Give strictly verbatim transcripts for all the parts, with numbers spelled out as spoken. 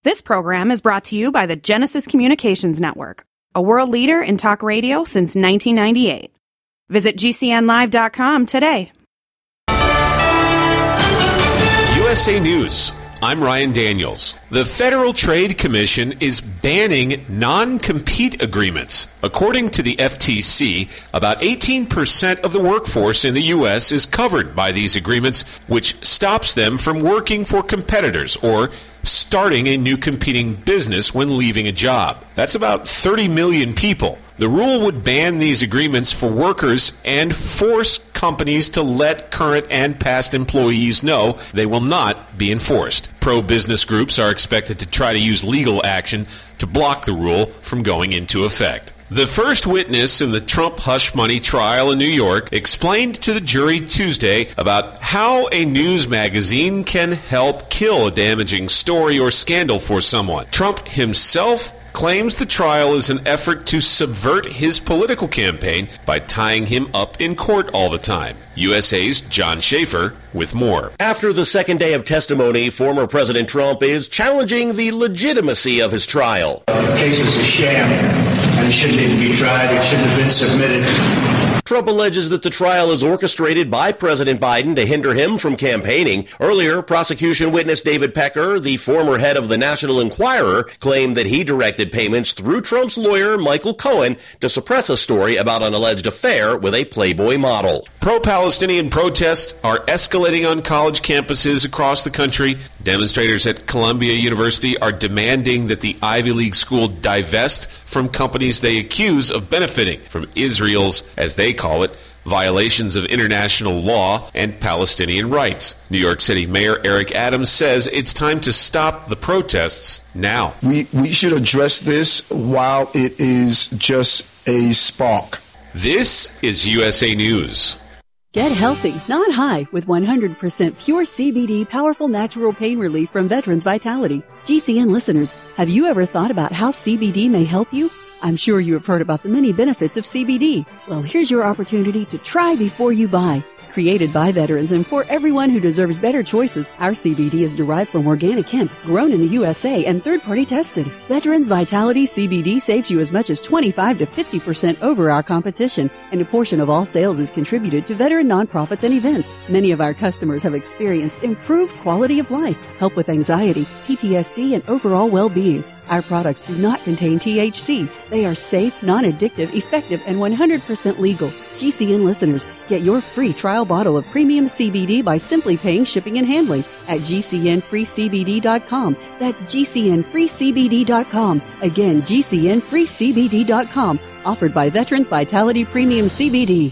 This program is brought to you by the Genesis Communications Network, a world leader in talk radio since nineteen ninety-eight. Visit G C N live dot com today. U S A News. I'm Ryan Daniels. The Federal Trade Commission is banning non-compete agreements. According to the F T C, about eighteen percent of the workforce in the U S is covered by these agreements, which stops them from working for competitors or starting a new competing business when leaving a job. That's about thirty million people. The rule would ban these agreements for workers and force companies to let current and past employees know they will not be enforced. Pro-business groups are expected to try to use legal action to block the rule from going into effect. The first witness in the Trump hush money trial in New York explained to the jury Tuesday about how a news magazine can help kill a damaging story or scandal for someone. Trump himself claims the trial is an effort to subvert his political campaign by tying him up in court all the time. U S A's John Schaefer with more. After the second day of testimony, former President Trump is challenging the legitimacy of his trial. The case is a sham, and it shouldn't even be tried. It shouldn't have been submitted. Trump alleges that the trial is orchestrated by President Biden to hinder him from campaigning. Earlier, prosecution witness David Pecker, the former head of the National Enquirer, claimed that he directed payments through Trump's lawyer, Michael Cohen, to suppress a story about an alleged affair with a Playboy model. Pro-Palestinian protests are escalating on college campuses across the country. Demonstrators at Columbia University are demanding that the Ivy League school divest from companies they accuse of benefiting from Israel's, as they call it, violations of international law and Palestinian rights. New York City Mayor Eric Adams says it's time to stop the protests now. We we should address this while it is just a spark. This is U S A News. Get healthy, not high, with one hundred percent pure C B D powerful natural pain relief from Veterans Vitality. G C N listeners, have you ever thought about how C B D may help you? I'm sure you have heard about the many benefits of C B D. Well, here's your opportunity to try before you buy. Created by veterans and for everyone who deserves better choices, our C B D is derived from organic hemp, grown in the U S A and third-party tested. Veterans Vitality C B D saves you as much as twenty-five to fifty percent over our competition, and a portion of all sales is contributed to veteran nonprofits and events. Many of our customers have experienced improved quality of life, help with anxiety, P T S D, and overall well-being. Our products do not contain T H C. They are safe, non-addictive, effective, and one hundred percent legal. G C N listeners, get your free trial bottle of premium C B D by simply paying shipping and handling at G C N free C B D dot com. That's G C N free C B D dot com. Again, G C N free C B D dot com. Offered by Veterans Vitality Premium C B D.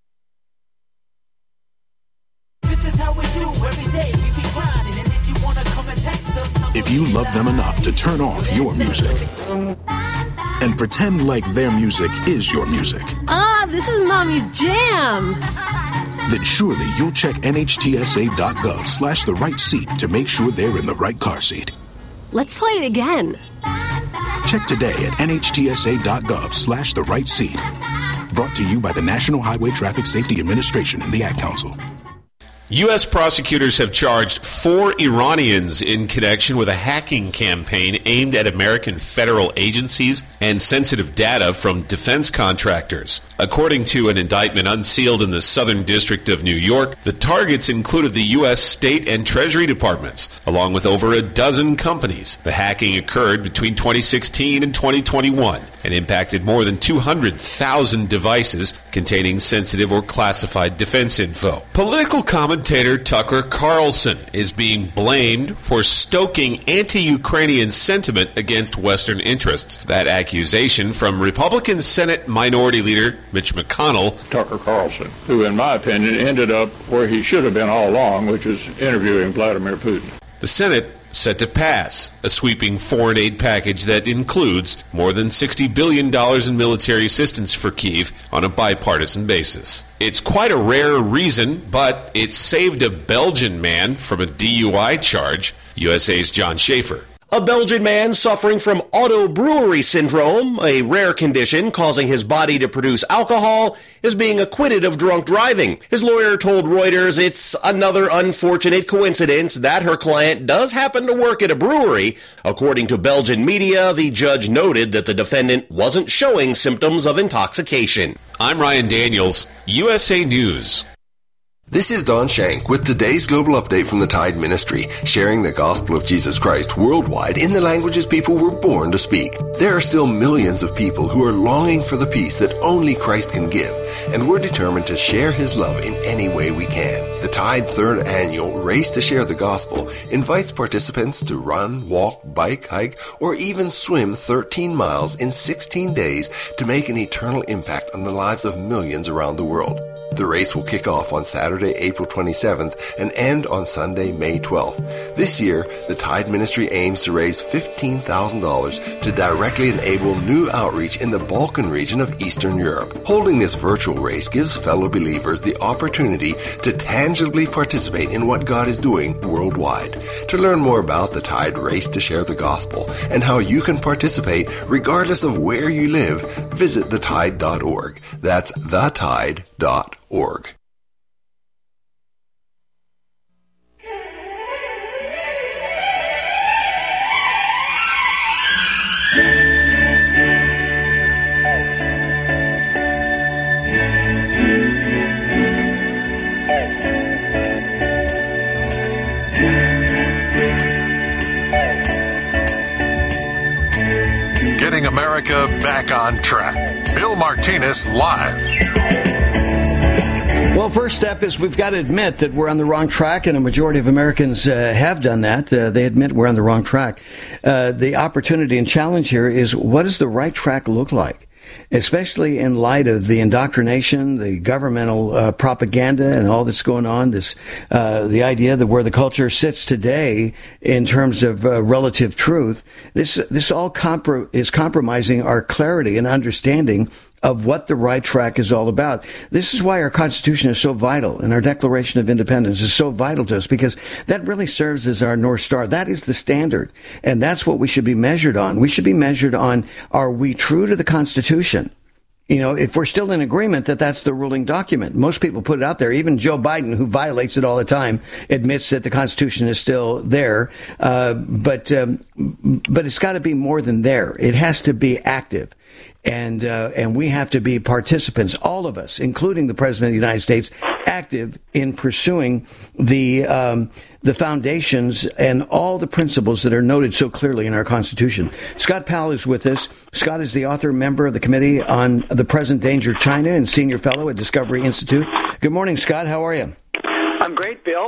If you love them enough to turn off your music and pretend like their music is your music. Ah, this is Mommy's jam. Then surely you'll check N H T S A dot gov slash the right seat to make sure they're in the right car seat. Let's play it again. Check today at N H T S A dot gov slash the right seat. Brought to you by the National Highway Traffic Safety Administration and the Ad Council. U S prosecutors have charged four Iranians in connection with a hacking campaign aimed at American federal agencies and sensitive data from defense contractors. According to an indictment unsealed in the Southern District of New York, the targets included the U S State and Treasury Departments, along with over a dozen companies. The hacking occurred between twenty sixteen and twenty twenty-one and impacted more than two hundred thousand devices containing sensitive or classified defense info. Political commentator Tucker Carlson is being blamed for stoking anti-Ukrainian sentiment against Western interests. That accusation from Republican Senate Minority Leader Mitch McConnell. Tucker Carlson, who in my opinion ended up where he should have been all along, which is interviewing Vladimir Putin. The Senate set to pass a sweeping foreign aid package that includes more than sixty billion dollars in military assistance for Kyiv on a bipartisan basis. It's quite a rare reason, but it saved a Belgian man from a D U I charge. U S A's John Schaefer. A Belgian man suffering from auto-brewery syndrome, a rare condition causing his body to produce alcohol, is being acquitted of drunk driving. His lawyer told Reuters it's another unfortunate coincidence that her client does happen to work at a brewery. According to Belgian media, the judge noted that the defendant wasn't showing symptoms of intoxication. I'm Ryan Daniels, U S A News. This is Don Shank with today's Global Update from the Tide Ministry, sharing the gospel of Jesus Christ worldwide in the languages people were born to speak. There are still millions of people who are longing for the peace that only Christ can give, and we're determined to share His love in any way we can. The Tide third Annual Race to Share the Gospel invites participants to run, walk, bike, hike, or even swim thirteen miles in sixteen days to make an eternal impact on the lives of millions around the world. The race will kick off on Saturday, April twenty-seventh and end on Sunday, May twelfth. This year, the Tide Ministry aims to raise fifteen thousand dollars to directly enable new outreach in the Balkan region of Eastern Europe. Holding this virtual race gives fellow believers the opportunity to tangibly participate in what God is doing worldwide. To learn more about the Tide Race to Share the Gospel and how you can participate regardless of where you live, visit the tide dot org. That's the tide dot org. Getting America back on track. Bill Martinez live. Well, first step is we've got to admit that we're on the wrong track, and a majority of Americans uh, have done that. Uh, they admit we're on the wrong track. Uh, the opportunity and challenge here is, what does the right track look like? Especially in light of the indoctrination, the governmental uh, propaganda, and all that's going on. This, uh, the idea that where the culture sits today in terms of uh, relative truth, this this all compro- is compromising our clarity and understanding of what the right track is all about. This is why our Constitution is so vital, and our Declaration of Independence is so vital to us, because that really serves as our North Star. That is the standard, and that's what we should be measured on. We should be measured on, are we true to the Constitution? You know, if we're still in agreement that that's the ruling document. Most people put it out there. Even Joe Biden, who violates it all the time, admits that the Constitution is still there. Uh, but um, but it's got to be more than there. It has to be active. And uh, and we have to be participants, all of us, including the President of the United States, active in pursuing the um, the foundations and all the principles that are noted so clearly in our Constitution. Scott Powell is with us. Scott is the author, member of the Committee on the Present Danger China, and senior fellow at Discovery Institute. Good morning, Scott. How are you? I'm great, Bill.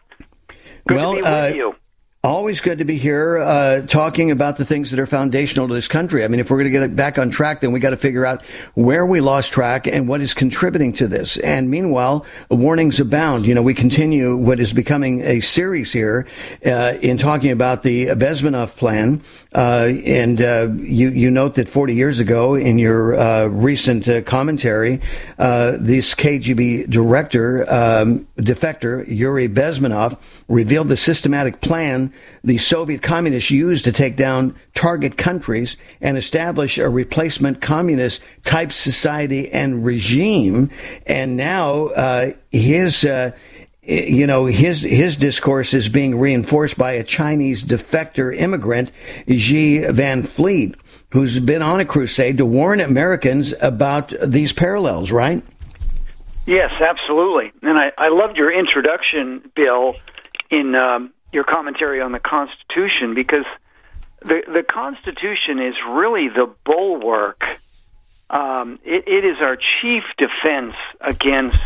Good well, to be with uh, you. Always good to be here uh, talking about the things that are foundational to this country. I mean, if we're going to get it back on track, then we got to figure out where we lost track and what is contributing to this. And meanwhile, warnings abound. You know, we continue what is becoming a series here uh, in talking about the Bezmenov plan. Uh, and uh, you, you note that forty years ago, in your uh, recent uh, commentary, uh, this K G B director, um, defector, Yuri Bezmenov, revealed the systematic plan the Soviet communists used to take down target countries and establish a replacement communist type society and regime. And now uh, his, uh, you know, his his discourse is being reinforced by a Chinese defector immigrant, Xi Van Fleet, who's been on a crusade to warn Americans about these parallels, right? Yes, absolutely. And I, I loved your introduction, Bill, in um, your commentary on the Constitution, because the the Constitution is really the bulwark. Um, it, it is our chief defense against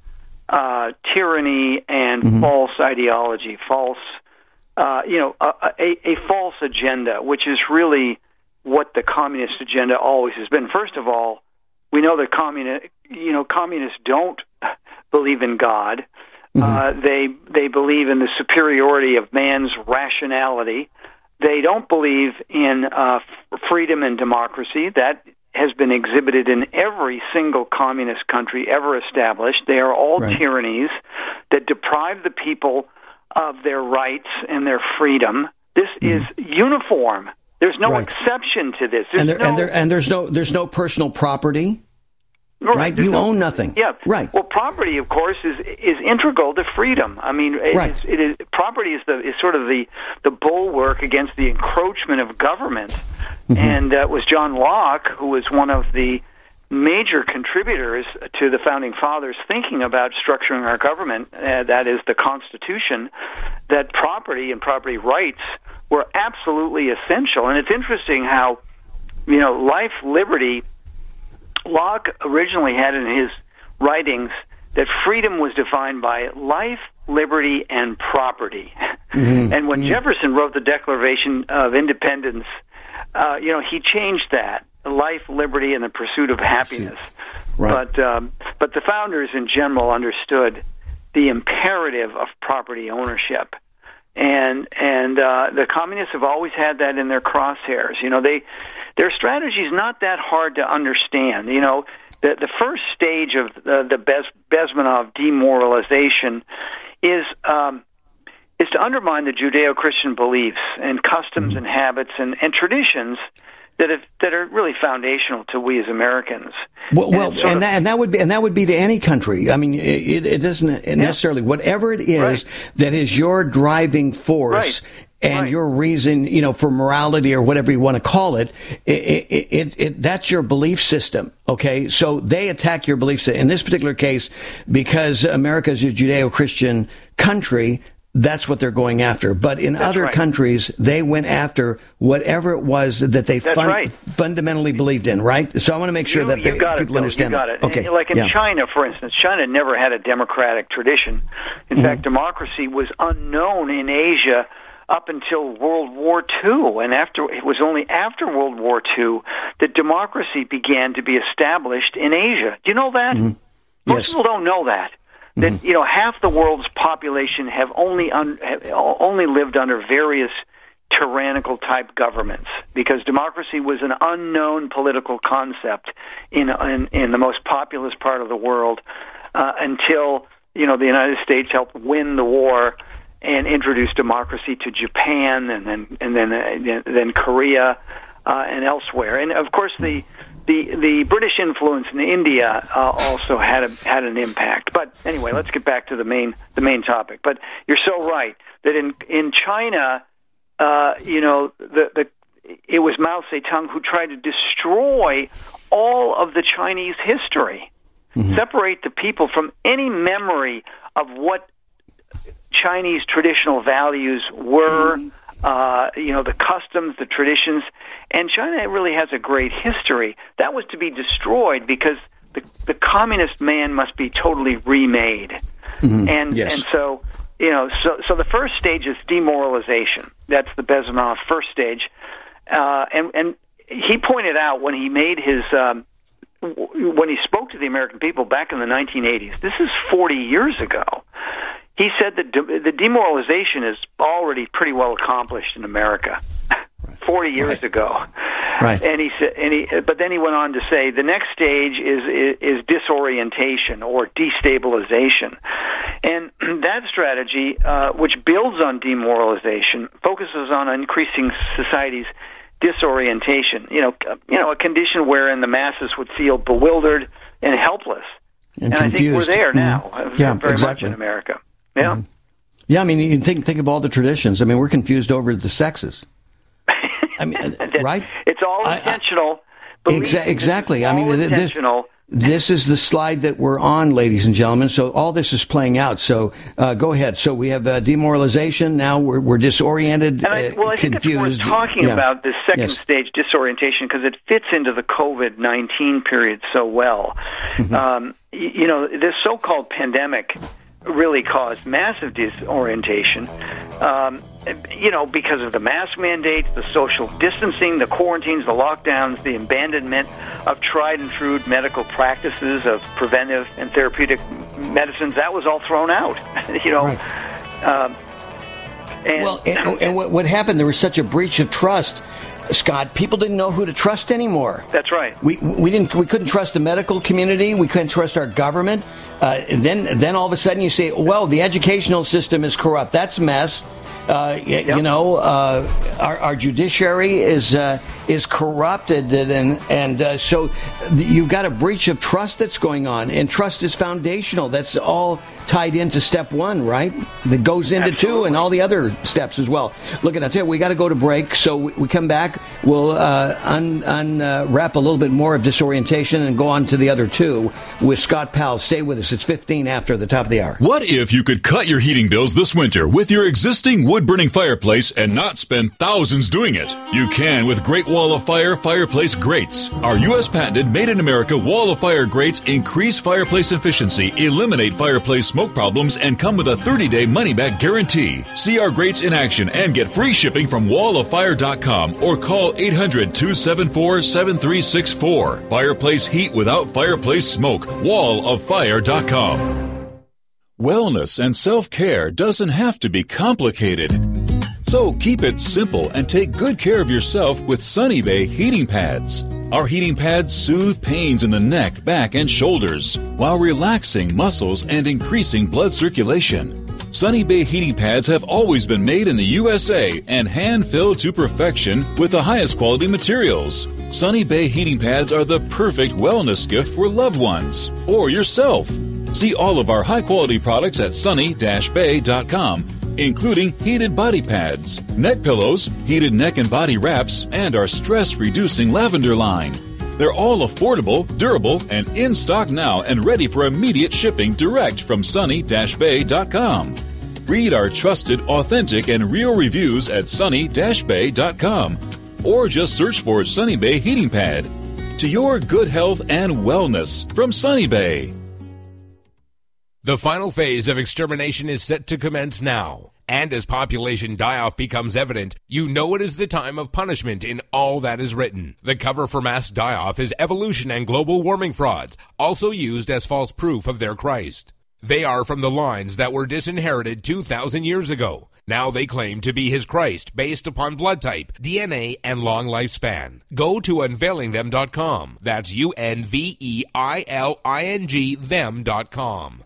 uh, tyranny and mm-hmm. false ideology, false, uh, you know, a, a, a false agenda, which is really what the communist agenda always has been. First of all, we know that communi- you know, communists don't believe in God. Mm-hmm. Uh, they they believe in the superiority of man's rationality. They don't believe in uh, f- freedom and democracy. That has been exhibited in every single communist country ever established. They are all right. tyrannies that deprive the people of their rights and their freedom. This mm. is uniform. There's no right. exception to this. There's and, there, no, and, there, and there's no there's no personal property. Right, right? you no, own nothing. Yeah, right. Well, property, of course, is is integral to freedom. I mean, it, right. is, it is property is the is sort of the the bulwark against the encroachment of government. Mm-hmm. And uh, it was John Locke who was one of the major contributors to the Founding Fathers thinking about structuring our government. Uh, that is the Constitution. That property and property rights were absolutely essential. And it's interesting how, you know, life, liberty. Locke originally had in his writings that freedom was defined by life, liberty, and property. Mm-hmm. And when mm-hmm. Jefferson wrote the Declaration of Independence, uh, you know, he changed that, life, liberty, and the pursuit of happiness. Right. But um, but the founders in general understood the imperative of property ownership. And and uh, the communists have always had that in their crosshairs. You know, they their strategy is not that hard to understand. You know, the the first stage of the, the Bez, Bezmenov demoralization is um, is to undermine the Judeo-Christian beliefs and customs mm-hmm. and habits and, and traditions that have, that are really foundational to we as Americans. Well, well and, and, that, and that would be and that would be to any country. I mean, it, it doesn't necessarily yeah. whatever it is right. that is your driving force. Right. And right. your reason, you know, for morality or whatever you want to call it, it, it, it, it, that's your belief system. Okay, so they attack your belief system. In this particular case, because America is a Judeo-Christian country, that's what they're going after. But in that's other right. countries, they went after whatever it was that they fun- right. fundamentally believed in, right? So I want to make sure you, that they, you got people it, understand you got that. It. Okay. And like in yeah. China, for instance, China never had a democratic tradition. In mm-hmm. fact, democracy was unknown in Asia up until World War Two, and after it was only after World War Two that democracy began to be established in Asia. Do you know that? Mm-hmm. Most yes. people don't know that. That mm-hmm. you know, half the world's population have only un, have only lived under various tyrannical type governments because democracy was an unknown political concept in in, in the most populous part of the world uh, until you know the United States helped win the war and introduced democracy to Japan and then and then uh, then Korea uh, and elsewhere. And of course, the the the British influence in India uh, also had a, had an impact. But anyway, let's get back to the main the main topic. But you're so right that in in China, uh, you know, the the it was Mao Zedong who tried to destroy all of the Chinese history, mm-hmm. separate the people from any memory of what Chinese traditional values were, uh, you know, the customs, the traditions, and China really has a great history. That was to be destroyed because the, the communist man must be totally remade. Mm-hmm. And yes. and so, you know, so so the first stage is demoralization. That's the Bezmenov first stage. Uh, and, and he pointed out when he made his, um, when he spoke to the American people back in the nineteen eighties, this is forty years ago, he said that de- the demoralization is already pretty well accomplished in America, right. forty years right. ago. Right. And he said, and he, but then he went on to say the next stage is, is is disorientation or destabilization, and that strategy, uh, which builds on demoralization, focuses on increasing society's disorientation. You know, you know, a condition wherein the masses would feel bewildered and helpless. And, and I think we're there now, mm-hmm. yeah, very exactly. much in America. Yeah. Mm-hmm. Yeah, I mean, you think think of all the traditions. I mean, we're confused over the sexes. I mean, right? It's all intentional. I, I, exa- exactly. All I mean, intentional. This, this is the slide that we're on, ladies and gentlemen. So all this is playing out. So uh, go ahead. So we have uh, demoralization. Now we're, we're disoriented, and I, well, I confused. think it's worth talking yeah. about this second yes. stage, disorientation, because it fits into the COVID nineteen period so well. Mm-hmm. Um, you, you know, this so-called pandemic really caused massive disorientation, um, you know, because of the mask mandates, the social distancing, the quarantines, the lockdowns, the abandonment of tried and true medical practices of preventive and therapeutic medicines. That was all thrown out, you know. Right. Um, and, well, and, and what, what happened, there was such a breach of trust, Scott. People didn't know who to trust anymore. That's right. We we didn't we couldn't trust the medical community. We couldn't trust our government. Uh, and then then all of a sudden you say, well, the educational system is corrupt. That's a mess. Uh, y- yep. You know, uh, our, our judiciary is uh, is corrupted, and and uh, so you've got a breach of trust that's going on, and trust is foundational. That's all tied into step one, right? That goes into Absolutely. two and all the other steps as well. Look, and I tell you, we got to go to break. So we, we come back, we'll uh, un, unwrap uh, a little bit more of disorientation and go on to the other two with Scott Powell. Stay with us. It's fifteen after the top of the hour. What if you could cut your heating bills this winter with your existing wood-burning fireplace and not spend thousands doing it? You can with Great Wall of Fire fireplace grates. Our U S patented made-in-America Wall of Fire grates increase fireplace efficiency, eliminate fireplace smoke problems, and come with a thirty-day money-back guarantee. See our grates in action and get free shipping from wall of fire dot com or call eight hundred, two seven four, seven three six four. Fireplace heat without fireplace smoke. wall of fire dot com. Wellness and self-care doesn't have to be complicated. So keep it simple and take good care of yourself with Sunny Bay heating pads. Our heating pads soothe pains in the neck, back, and shoulders while relaxing muscles and increasing blood circulation. Sunny Bay heating pads have always been made in the U S A and hand-filled to perfection with the highest quality materials. Sunny Bay heating pads are the perfect wellness gift for loved ones or yourself. See all of our high-quality products at sunny dash bay dot com, including heated body pads, neck pillows, heated neck and body wraps, and our stress-reducing lavender line. They're all affordable, durable, and in stock now and ready for immediate shipping direct from sunny dash bay dot com. Read our trusted, authentic, and real reviews at sunny dash bay dot com or just search for Sunny Bay Heating Pad. To your good health and wellness from Sunny Bay. The final phase of extermination is set to commence now. And as population die-off becomes evident, you know it is the time of punishment in all that is written. The cover for mass die-off is evolution and global warming frauds, also used as false proof of their Christ. They are from the lines that were disinherited two thousand years ago. Now they claim to be his Christ based upon blood type, D N A, and long lifespan. Go to unveiling them dot com. That's U N V E I L I N G them dot com.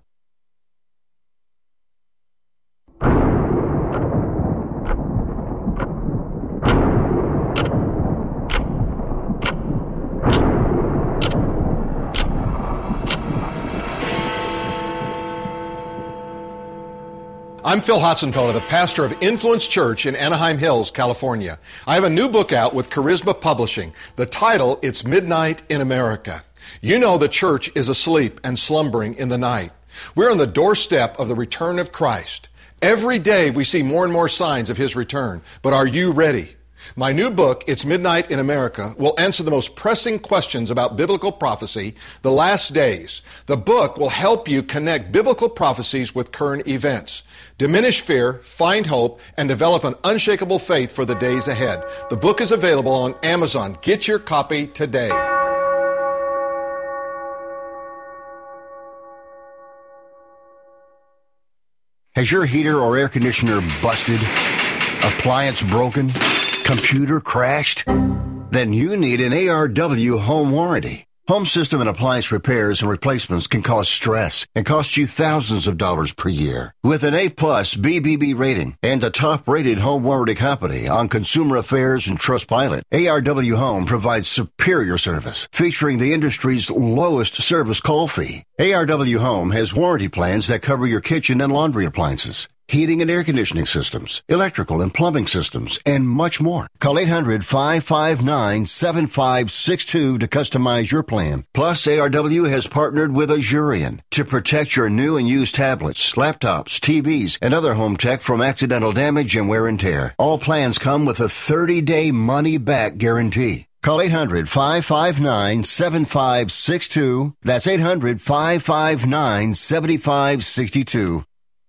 I'm Phil Hotzenfeller, the pastor of Influence Church in Anaheim Hills, California. I have a new book out with Charisma Publishing. The title, It's Midnight in America. You know the church is asleep and slumbering in the night. We're on the doorstep of the return of Christ. Every day we see more and more signs of his return. But are you ready? My new book, It's Midnight in America, will answer the most pressing questions about biblical prophecy, the last days. The book will help you connect biblical prophecies with current events. Diminish fear, find hope, and develop an unshakable faith for the days ahead. The book is available on Amazon. Get your copy today. Has your heater or air conditioner busted? Appliance broken? Computer crashed? Then you need an A R W home warranty. Home system and appliance repairs and replacements can cause stress and cost you thousands of dollars per year. With an A-plus B B B rating and a top-rated home warranty company on Consumer Affairs and Trustpilot, A R W Home provides superior service, featuring the industry's lowest service call fee. A R W Home has warranty plans that cover your kitchen and laundry appliances, heating and air conditioning systems, electrical and plumbing systems, and much more. Call eight hundred, five five nine, seven five six two to customize your plan. Plus, A R W has partnered with Azurion to protect your new and used tablets, laptops, T Vs, and other home tech from accidental damage and wear and tear. All plans come with a thirty-day money-back guarantee. Call eight hundred, five five nine, seven five six two. That's eight hundred, five five nine, seven five six two.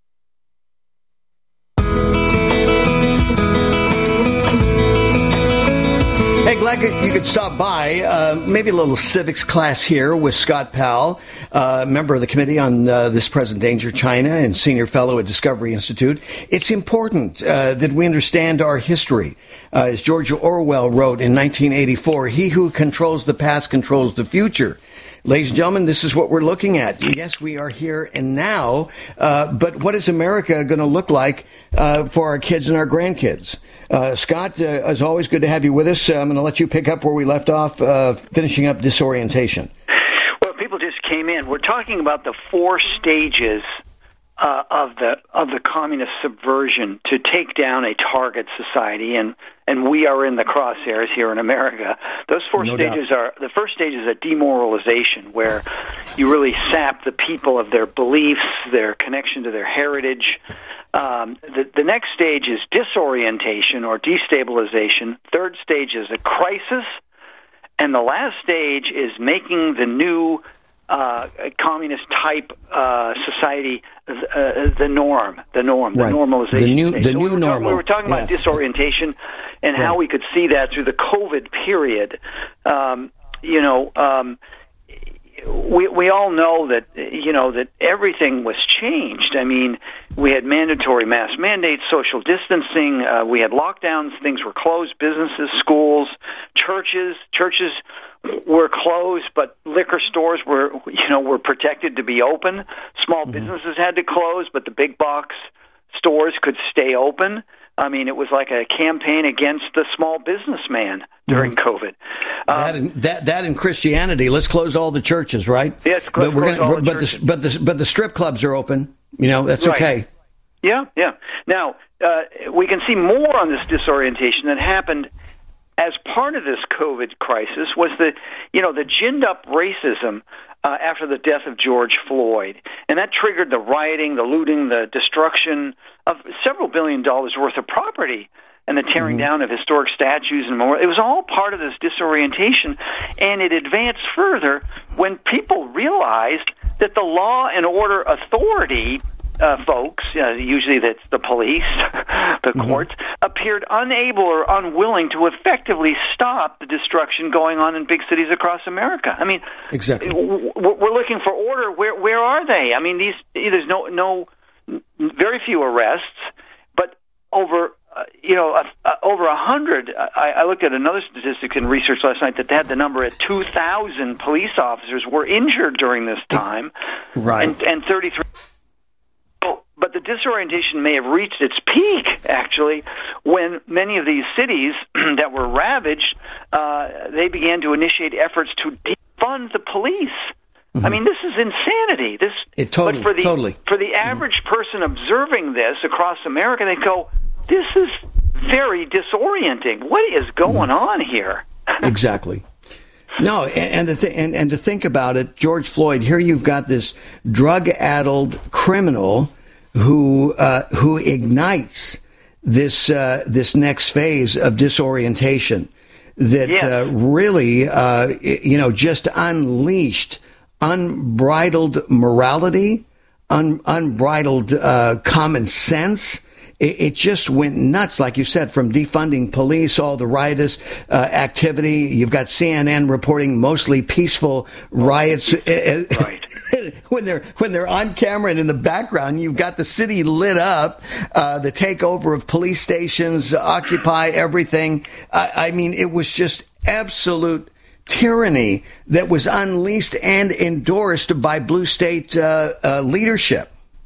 Hey, glad you could stop by. Uh, maybe a little civics class here with Scott Powell, uh, member of the Committee on uh, This Present Danger, China, and senior fellow at Discovery Institute. It's important uh, that we understand our history. Uh, as George Orwell wrote in nineteen eighty-four, he who controls the past controls the future. Ladies and gentlemen, this is what we're looking at. Yes, we are here and now, uh, but what is America going to look like uh, for our kids and our grandkids? Uh, Scott, uh, as always, good to have you with us. Uh, I'm going to let you pick up where we left off, uh, finishing up disorientation. Well, people just came in. We're talking about the four stages uh, of the of the communist subversion to take down a target society, and and we are in the crosshairs here in America. Those four no stages doubt. are, the first stage is a demoralization, where you really sap the people of their beliefs, their connection to their heritage. Um, the, the next stage is disorientation or destabilization. Third stage is a crisis. And the last stage is making the new uh, communist-type uh, society uh, the norm, the norm, the right. normalization. The new, the so new we were normal. Talking, we were talking yes. about disorientation and right. how we could see that through the COVID period. Um, you know, um, we we all know that you know that everything was changed. I mean, we had mandatory mask mandates, social distancing. Uh, we had lockdowns. Things were closed. Businesses, schools, churches, churches were closed, but liquor stores were you know were protected to be open. Small mm-hmm. businesses had to close, but the big box stores could stay open. I mean, it was like a campaign against the small businessman during mm-hmm. COVID. Um, that, in, that that in Christianity, let's close all the churches, right? Yes, but we're close gonna, all the but churches. the but the but the strip clubs are open. You know, that's right. okay. Yeah, yeah. Now uh, we can see more on this disorientation that happened as part of this COVID crisis. Was the you know the ginned up racism uh, after the death of George Floyd, and that triggered the rioting, the looting, the destruction of several billion dollars worth of property, and the tearing mm-hmm. down of historic statues and more. It was all part of this disorientation, and it advanced further when people realized that the law and order authority uh, folks, uh, usually that's the police, the mm-hmm. courts, appeared unable or unwilling to effectively stop the destruction going on in big cities across America. I mean, exactly. w- we're looking for order. Where where are they? I mean, these there's no no very few arrests, but over. Uh, you know, uh, uh, over a hundred. I, I looked at another statistic in research last night that they had the number at two thousand police officers were injured during this time, right? And, and thirty-three. Oh, but the disorientation may have reached its peak, actually, when many of these cities that were ravaged, uh, they began to initiate efforts to defund the police. Mm-hmm. I mean, this is insanity. This, it totally, but for the totally. for the average mm-hmm. person observing this across America, they go, this is very disorienting. What is going on here? Exactly. No, and, and, the th- and and to think about it, George Floyd, here you've got this drug-addled criminal who uh, who ignites this uh, this next phase of disorientation that yes. uh, really, uh, you know, just unleashed unbridled morality, un- unbridled uh, common sense. It just went nuts, like you said, from defunding police, all the riotous uh, activity. You've got C N N reporting mostly peaceful riots. Right. when they're when they're on camera and in the background, you've got the city lit up, uh, the takeover of police stations, Occupy everything. I, I mean, it was just absolute tyranny that was unleashed and endorsed by blue state uh, uh, leadership.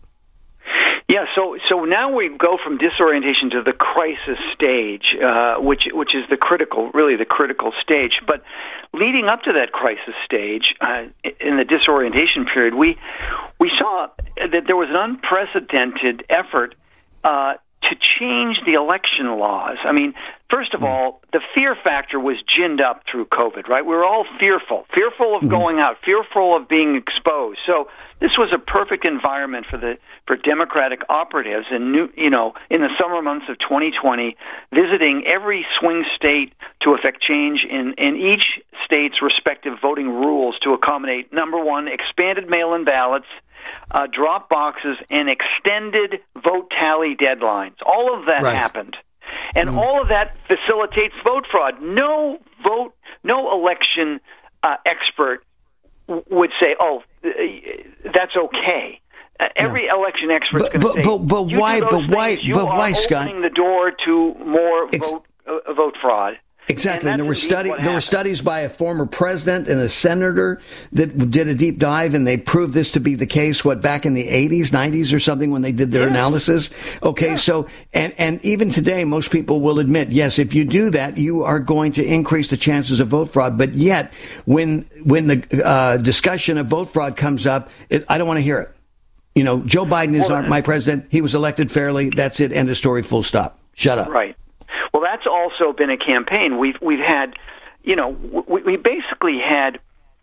Yeah, so so now we go from disorientation to the crisis stage, uh, which which is the critical, really the critical stage. But leading up to that crisis stage, uh, in the disorientation period, we we saw that there was an unprecedented effort uh, to change the election laws. I mean, first of all, the fear factor was ginned up through COVID, right? We were all fearful, fearful of mm-hmm. going out, fearful of being exposed. So this was a perfect environment for the for Democratic operatives, and new, you know, in the summer months of twenty twenty, visiting every swing state to effect change in, in each state's respective voting rules to accommodate, number one, expanded mail-in ballots, uh, drop boxes, and extended vote tally deadlines. All of that right. happened. And mm. all of that facilitates vote fraud. No vote, no election uh, expert w- would say, "Oh, uh, that's okay." Uh, every yeah. election expert is going to say, but, but, but you why? do those but why? things, you but are why, Scott? opening the door to more Ex- vote uh, vote fraud." Exactly, and, and there were study there happened. were studies by a former president and a senator that did a deep dive, and they proved this to be the case. What, back in the eighties, nineties, or something, when they did their yeah. analysis. Okay, yeah. so and and even today, most people will admit, yes, if you do that, you are going to increase the chances of vote fraud. But yet, when when the uh, discussion of vote fraud comes up, it, I don't want to hear it. You know, Joe Biden is well, not my president. He was elected fairly. That's it. End of story. Full stop. Shut up. Right. Well, that's also been a campaign. We've we've had, you know, we, we basically had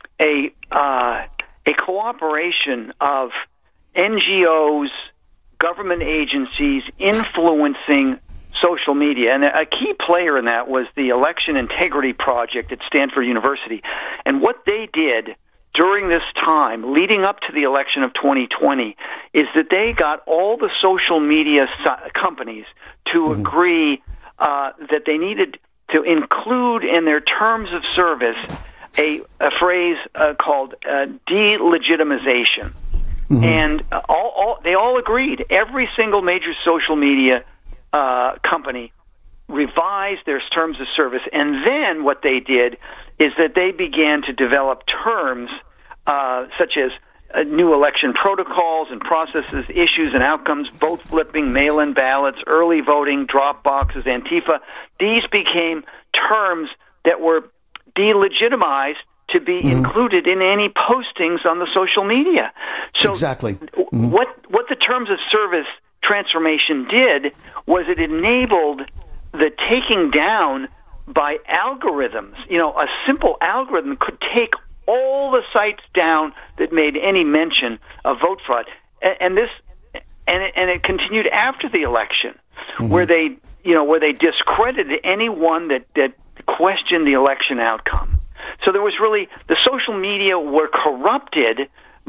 a uh, a cooperation of N G Os, government agencies influencing social media, and a key player in that was the Election Integrity Project at Stanford University. And what they did during this time, leading up to the election of twenty twenty, is that they got all the social media so- companies to mm-hmm. agree uh, that they needed to include in their terms of service a, a phrase uh, called uh, delegitimization. Mm-hmm. And uh, all, all, they all agreed. Every single major social media uh, company revised their terms of service, and then what they did is that they began to develop terms uh, such as uh, new election protocols and processes, issues and outcomes, vote flipping, mail-in ballots, early voting, drop boxes, Antifa. These became terms that were delegitimized to be mm-hmm. included in any postings on the social media. So exactly. Mm-hmm. what what the terms of service transformation did was it enabled the taking down by algorithms. You know, a simple algorithm could take all the sites down that made any mention of vote fraud, and, and this, and it, and it continued after the election, mm-hmm. where they, you know, where they discredited anyone that that questioned the election outcome. So there was really the social media were corrupted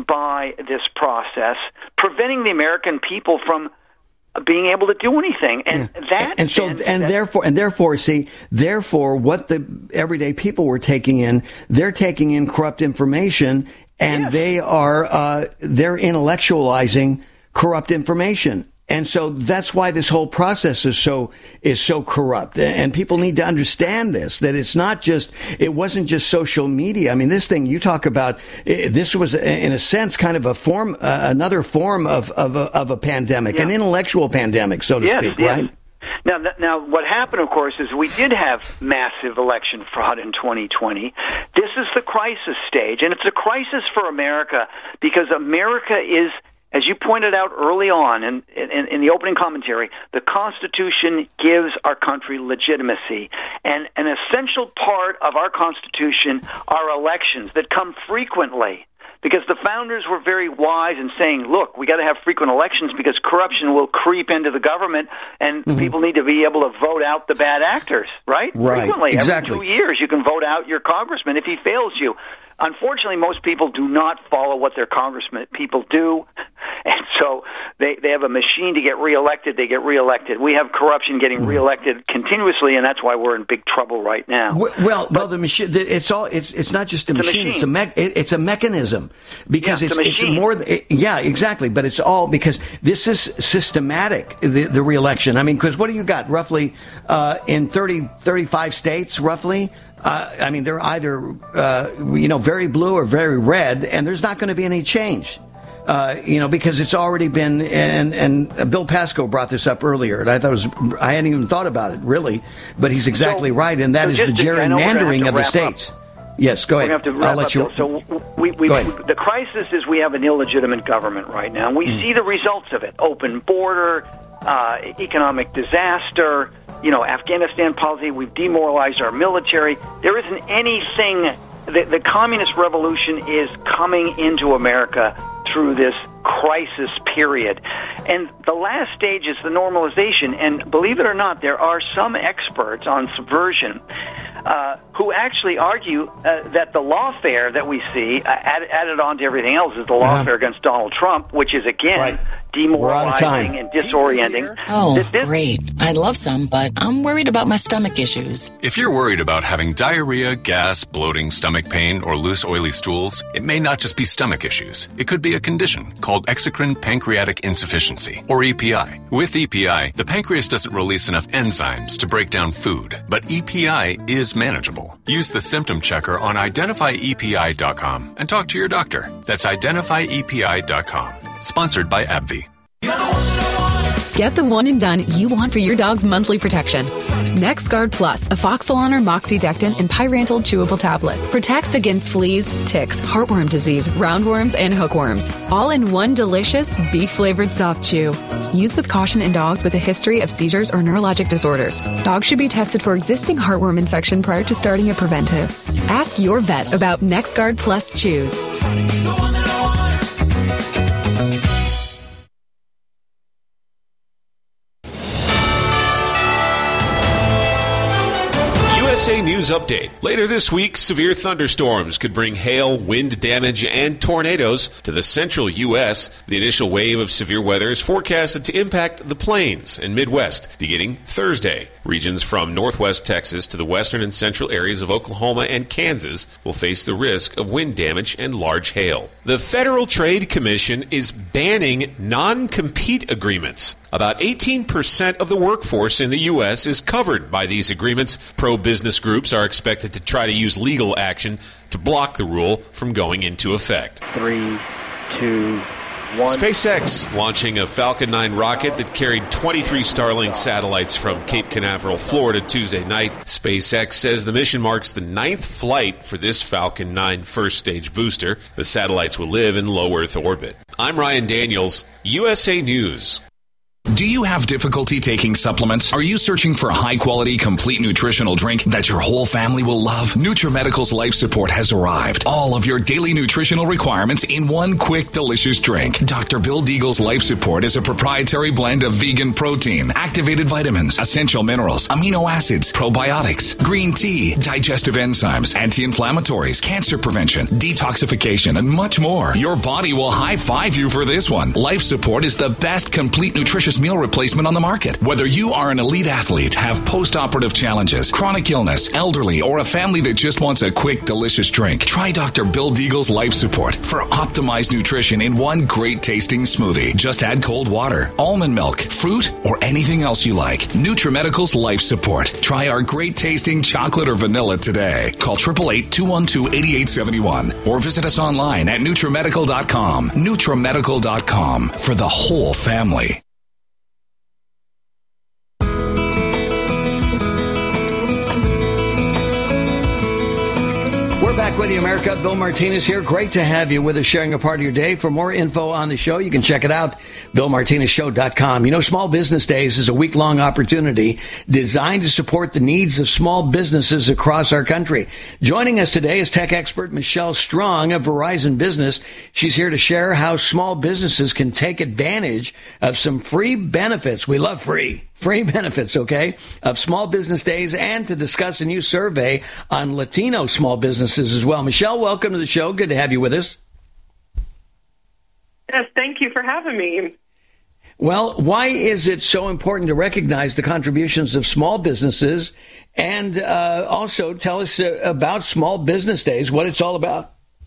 by this process, preventing the American people from being able to do anything, and yeah. that, and so, and, and therefore, and therefore, see, therefore, what the everyday people were taking in, they're taking in corrupt information, and yes. they are, uh, they're intellectualizing corrupt information. And so that's why this whole process is so is so corrupt. And people need to understand this, that it's not just, it wasn't just social media. I mean, this thing you talk about, this was, in a sense, kind of a form, uh, another form of, of, a, of a pandemic, yeah. an intellectual pandemic, so to yes, speak, yes. right? Now, now, what happened, of course, is we did have massive election fraud in twenty twenty. This is the crisis stage, and it's a crisis for America because America is, as you pointed out early on in, in, in the opening commentary, the Constitution gives our country legitimacy. And an essential part of our Constitution are elections that come frequently, because the founders were very wise in saying, look, we got to have frequent elections because corruption will creep into the government, and mm-hmm. people need to be able to vote out the bad actors, right? Right, frequently. exactly. Every two years you can vote out your congressman if he fails you. Unfortunately, most people do not follow what their congressmen people do, and so they, they have a machine to get reelected. They get reelected. We have corruption getting mm. reelected continuously, and that's why we're in big trouble right now. Well, well, well the machine. It's all. It's it's not just a it's machine. A machine. It's a me- it, It's a mechanism because yeah, it's it's, it's more. It, yeah, exactly. But it's all because this is systematic. The the reelection. I mean, because what do you got roughly uh, in thirty, thirty-five states roughly? Uh, I mean, they're either, uh, you know, very blue or very red, and there's not going to be any change, uh, you know, because it's already been, and, and Bill Pasco brought this up earlier, and I thought it was, I hadn't even thought about it, really, but he's exactly so, right, and that so is the gerrymandering of the states. Up. Yes, go ahead. We're going to have to wrap I'll up, let you. you. So we, we, the crisis is we have an illegitimate government right now, and we mm. see the results of it. Open border, uh, economic disaster, you know, Afghanistan policy, we've demoralized our military. There isn't anything, the, the communist revolution is coming into America through this crisis period. And the last stage is the normalization. And believe it or not, there are some experts on subversion uh, who actually argue uh, that the lawfare that we see, uh, added, added on to everything else, is the lawfare uh-huh. against Donald Trump, which is, again, right. demoralizing and disorienting. Oh, this, great. I'd love some, but I'm worried about my stomach issues. If you're worried about having diarrhea, gas, bloating, stomach pain, or loose, oily stools, it may not just be stomach issues. It could be a condition called exocrine pancreatic insufficiency, or E P I. With E P I, the pancreas doesn't release enough enzymes to break down food, but E P I is manageable. Use the symptom checker on identify E P I dot com and talk to your doctor. That's identify E P I dot com. Sponsored by AbbVie. Get the one and done you want for your dog's monthly protection. NexGard Plus, Afoxolon or Moxidectin and Pyrantel chewable tablets. Protects against fleas, ticks, heartworm disease, roundworms, and hookworms. All in one delicious, beef-flavored soft chew. Used with caution in dogs with a history of seizures or neurologic disorders. Dogs should be tested for existing heartworm infection prior to starting a preventive. Ask your vet about NexGard Plus Chews. U S A News Update. Later this week, severe thunderstorms could bring hail, wind damage, and tornadoes to the central U S. The initial wave of severe weather is forecasted to impact the plains and Midwest beginning Thursday. Regions from northwest Texas to the western and central areas of Oklahoma and Kansas will face the risk of wind damage and large hail. The Federal Trade Commission is banning non-compete agreements. About eighteen percent of the workforce in the U S is covered by these agreements. Pro-business groups are expected to try to use legal action to block the rule from going into effect. Three, two, one. SpaceX launching a Falcon nine rocket that carried twenty-three Starlink satellites from Cape Canaveral, Florida, Tuesday night. SpaceX says the mission marks the ninth flight for this Falcon nine first-stage booster. The satellites will live in low Earth orbit. I'm Ryan Daniels, U S A News. Do you have difficulty taking supplements? Are you searching for a high-quality, complete nutritional drink that your whole family will love? NutriMedical's Life Support has arrived. All of your daily nutritional requirements in one quick, delicious drink. Doctor Bill Deagle's Life Support is a proprietary blend of vegan protein, activated vitamins, essential minerals, amino acids, probiotics, green tea, digestive enzymes, anti-inflammatories, cancer prevention, detoxification, and much more. Your body will high-five you for this one. Life Support is the best complete nutritious meal replacement on the market. Whether you are an elite athlete, have post-operative challenges, chronic illness, elderly, or a family that just wants a quick, delicious drink, try Doctor Bill Deagle's Life Support for optimized nutrition in one great-tasting smoothie. Just add cold water, almond milk, fruit, or anything else you like. NutriMedical's Life Support. Try our great-tasting chocolate or vanilla today. Call eight eight eight, two one two, eight eight seven one or visit us online at NutriMedical dot com. NutriMedical dot com for the whole family. Back with you, America. Bill Martinez here. Great to have you with us, sharing a part of your day. For more info on the show, you can check it out, bill martinez show dot com. You know, Small Business Days is a week-long opportunity designed to support the needs of small businesses across our country. Joining us today is tech expert Michelle Strong of Verizon Business. She's here to share how small businesses can take advantage of some free benefits. We love free. Free benefits, okay, of Small Business Days, and to discuss a new survey on Latino small businesses as well. Michelle, welcome to the show. Good to have you with us. Yes, thank you for having me. Well, why is it so important to recognize the contributions of small businesses, and uh, also tell us uh, about Small Business Days, what it's all about?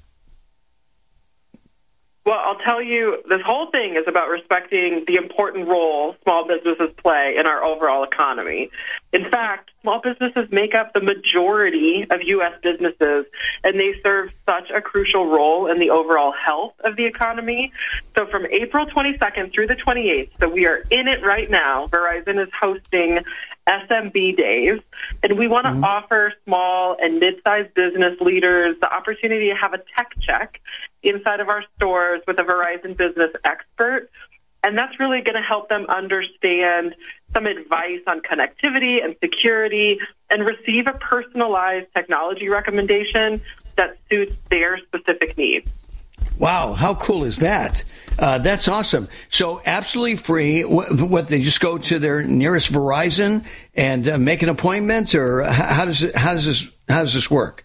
Well, I'll tell you, this whole thing is about respecting the important role small businesses play in our overall economy. In fact, small businesses make up the majority of U S businesses, and they serve such a crucial role in the overall health of the economy. So from April twenty-second through the twenty-eighth, so we are in it right now, Verizon is hosting S M B Days, and we want to mm-hmm. offer small and mid-sized business leaders the opportunity to have a tech check inside of our stores with a Verizon business expert. And that's really going to help them understand some advice on connectivity and security and receive a personalized technology recommendation that suits their specific needs. Wow, how cool is that? Uh, that's awesome. So absolutely free. What, what, they just go to their nearest Verizon and uh, make an appointment, or how does it, how does this How does this work?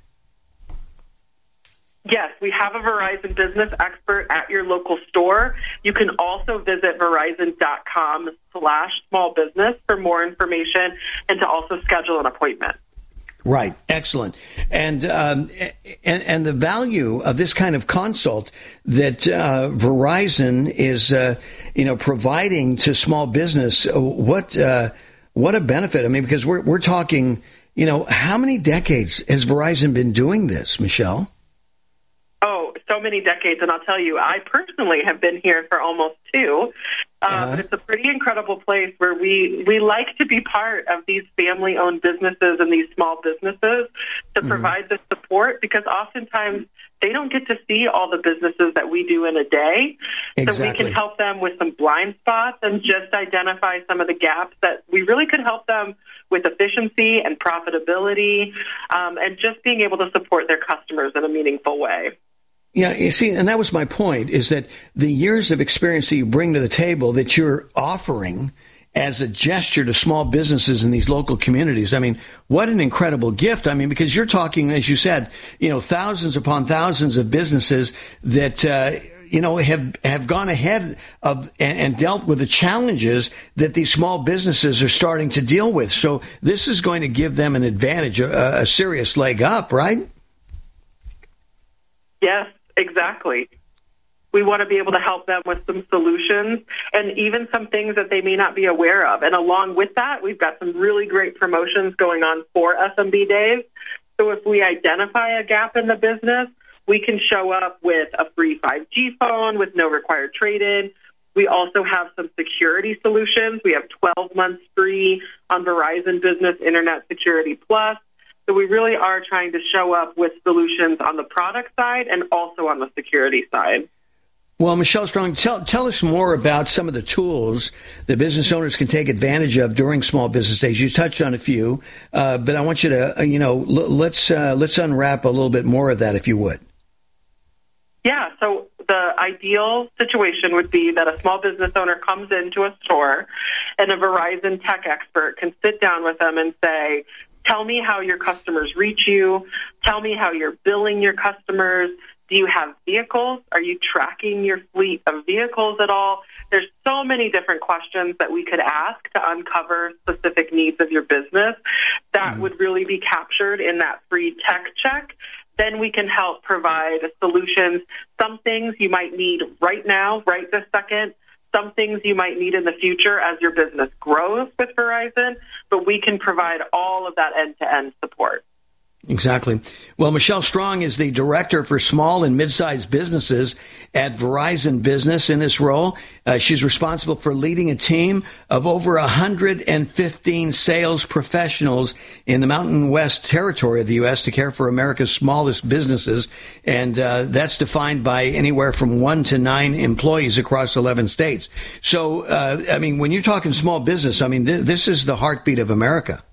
Yes, we have a Verizon Business Expert at your local store. You can also visit verizon.com slash small business for more information and to also schedule an appointment. Right. Excellent. And, um, and, and the value of this kind of consult that, uh, Verizon is, uh, you know, providing to small business, what, uh, what a benefit. I mean, because we're, we're talking, you know, how many decades has Verizon been doing this, Michelle? Oh, so many decades. And I'll tell you, I personally have been here for almost two. Uh, uh-huh. But it's a pretty incredible place where we, we like to be part of these family-owned businesses and these small businesses to mm-hmm. provide the support, because oftentimes they don't get to see all the businesses that we do in a day. Exactly. So we can help them with some blind spots and just identify some of the gaps that we really could help them with efficiency and profitability, um, and just being able to support their customers in a meaningful way. Yeah, you see, and that was my point, is that the years of experience that you bring to the table that you're offering as a gesture to small businesses in these local communities. I mean, what an incredible gift. I mean, because you're talking, as you said, you know, thousands upon thousands of businesses that, uh, you know, have, have gone ahead of and, and dealt with the challenges that these small businesses are starting to deal with. So this is going to give them an advantage, a, a serious leg up, right? Yes. Exactly. We want to be able to help them with some solutions and even some things that they may not be aware of. And along with that, we've got some really great promotions going on for S M B Days. So if we identify a gap in the business, we can show up with a free five G phone with no required trade-in. We also have some security solutions. We have twelve months free on Verizon Business Internet Security Plus. So we really are trying to show up with solutions on the product side and also on the security side. Well, Michelle Strong, tell, tell us more about some of the tools that business owners can take advantage of during Small Business Days. You touched on a few, uh, but I want you to, uh, you know, l- let's uh, let's unwrap a little bit more of that, if you would. Yeah, so the ideal situation would be that a small business owner comes into a store and a Verizon tech expert can sit down with them and say, tell me how your customers reach you. Tell me how you're billing your customers. Do you have vehicles? Are you tracking your fleet of vehicles at all? There's so many different questions that we could ask to uncover specific needs of your business that mm-hmm. would really be captured in that free tech check. Then we can help provide solutions. Some things you might need right now, right this second. Some things you might need in the future as your business grows with Verizon, but we can provide all of that end-to-end support. Exactly. Well, Michelle Strong is the director for small and mid-sized businesses at Verizon Business in this role. Uh, she's responsible for leading a team of over one hundred fifteen sales professionals in the Mountain West territory of the U S to care for America's smallest businesses. And uh, that's defined by anywhere from one to nine employees across eleven states. So, uh, I mean, when you're talking small business, I mean, th- this is the heartbeat of America.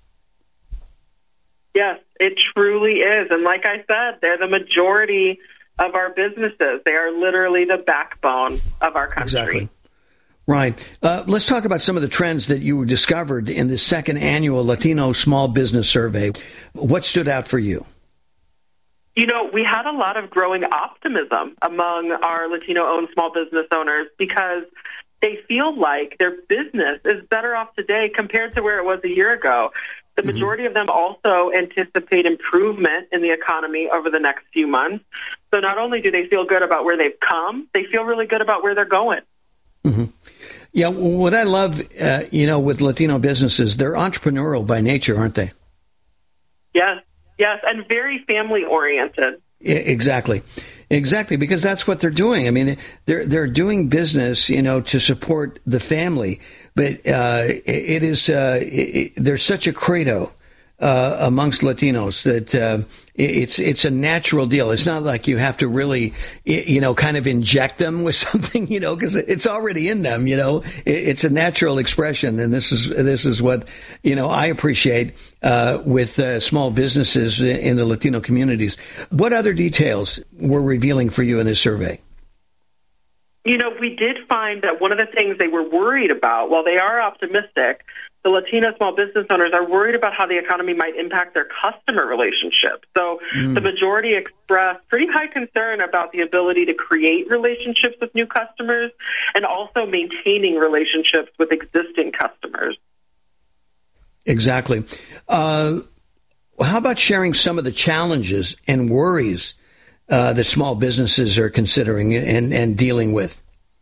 Yes, it truly is. And like I said, they're the majority of our businesses. They are literally the backbone of our country. Exactly. Right. Uh, let's talk about some of the trends that you discovered in the second annual Latino Small Business Survey. What stood out for you? You know, we had a lot of growing optimism among our Latino-owned small business owners because they feel like their business is better off today compared to where it was a year ago. The majority mm-hmm. of them also anticipate improvement in the economy over the next few months. So not only do they feel good about where they've come, they feel really good about where they're going. Mm-hmm. Yeah, what I love, uh, you know, with Latino businesses, they're entrepreneurial by nature, aren't they? Yes, yes, and very family-oriented. Exactly. Exactly, because that's what they're doing. I mean, they're they're doing business, you know, to support the family. But uh, it is uh, it, there's such a credo uh, amongst Latinos that uh, it's it's a natural deal. It's not like you have to really, you know, kind of inject them with something, you know, because it's already in them. You know, it's a natural expression, and this is this is what you know I appreciate uh, with uh, small businesses in the Latino communities. What other details were revealing for you in this survey? You know, we did find that one of the things they were worried about, while they are optimistic, the Latino small business owners are worried about how the economy might impact their customer relationships. So mm. the majority expressed pretty high concern about the ability to create relationships with new customers and also maintaining relationships with existing customers. Exactly. Uh, how about sharing some of the challenges and worries uh, that small businesses are considering and, and dealing with?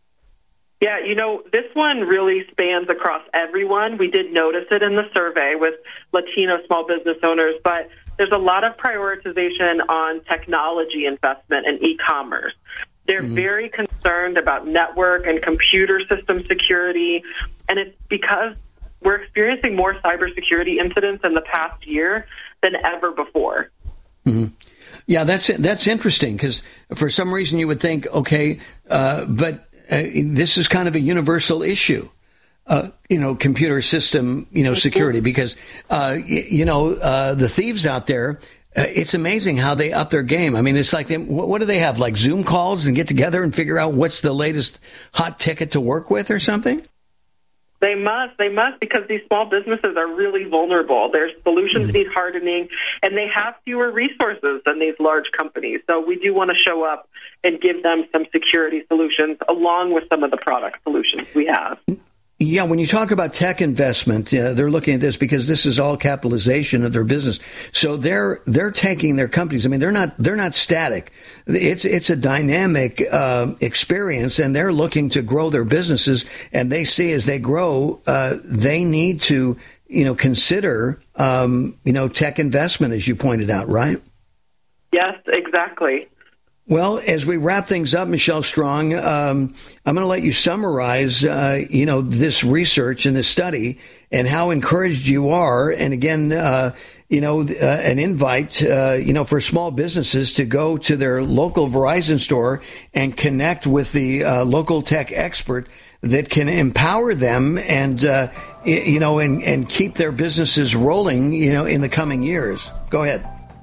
Yeah, you know, this one really spans across everyone. We did notice it in the survey with Latino small business owners, but there's a lot of prioritization on technology investment and e-commerce. They're mm-hmm. very concerned about network and computer system security, and it's because we're experiencing more cybersecurity incidents in the past year than ever before. Mm-hmm. Yeah, that's that's interesting because for some reason you would think, okay, uh, but uh, this is kind of a universal issue, uh, you know, computer system, you know, security, because, uh, y- you know, uh, the thieves out there, uh, it's amazing how they up their game. I mean, it's like, they, what, what do they have, like Zoom calls and get together and figure out what's the latest hot ticket to work with or something? They must. They must, because these small businesses are really vulnerable. Their solutions need hardening, and they have fewer resources than these large companies. So we do want to show up and give them some security solutions along with some of the product solutions we have. Yeah, when you talk about tech investment, uh, they're looking at this because this is all capitalization of their business. So they're they're taking their companies. I mean, they're not they're not static. It's it's a dynamic uh, experience, and they're looking to grow their businesses. And they see as they grow, uh, they need to you know consider um, you know tech investment, as you pointed out, right? Yes, exactly. Well, as we wrap things up, Michelle Strong, um, I'm going to let you summarize, uh, you know, this research and this study and how encouraged you are. And again, uh, you know, uh, an invite, uh, you know, for small businesses to go to their local Verizon store and connect with the uh, local tech expert that can empower them and, uh, you know, and, and keep their businesses rolling, you know, in the coming years. Go ahead.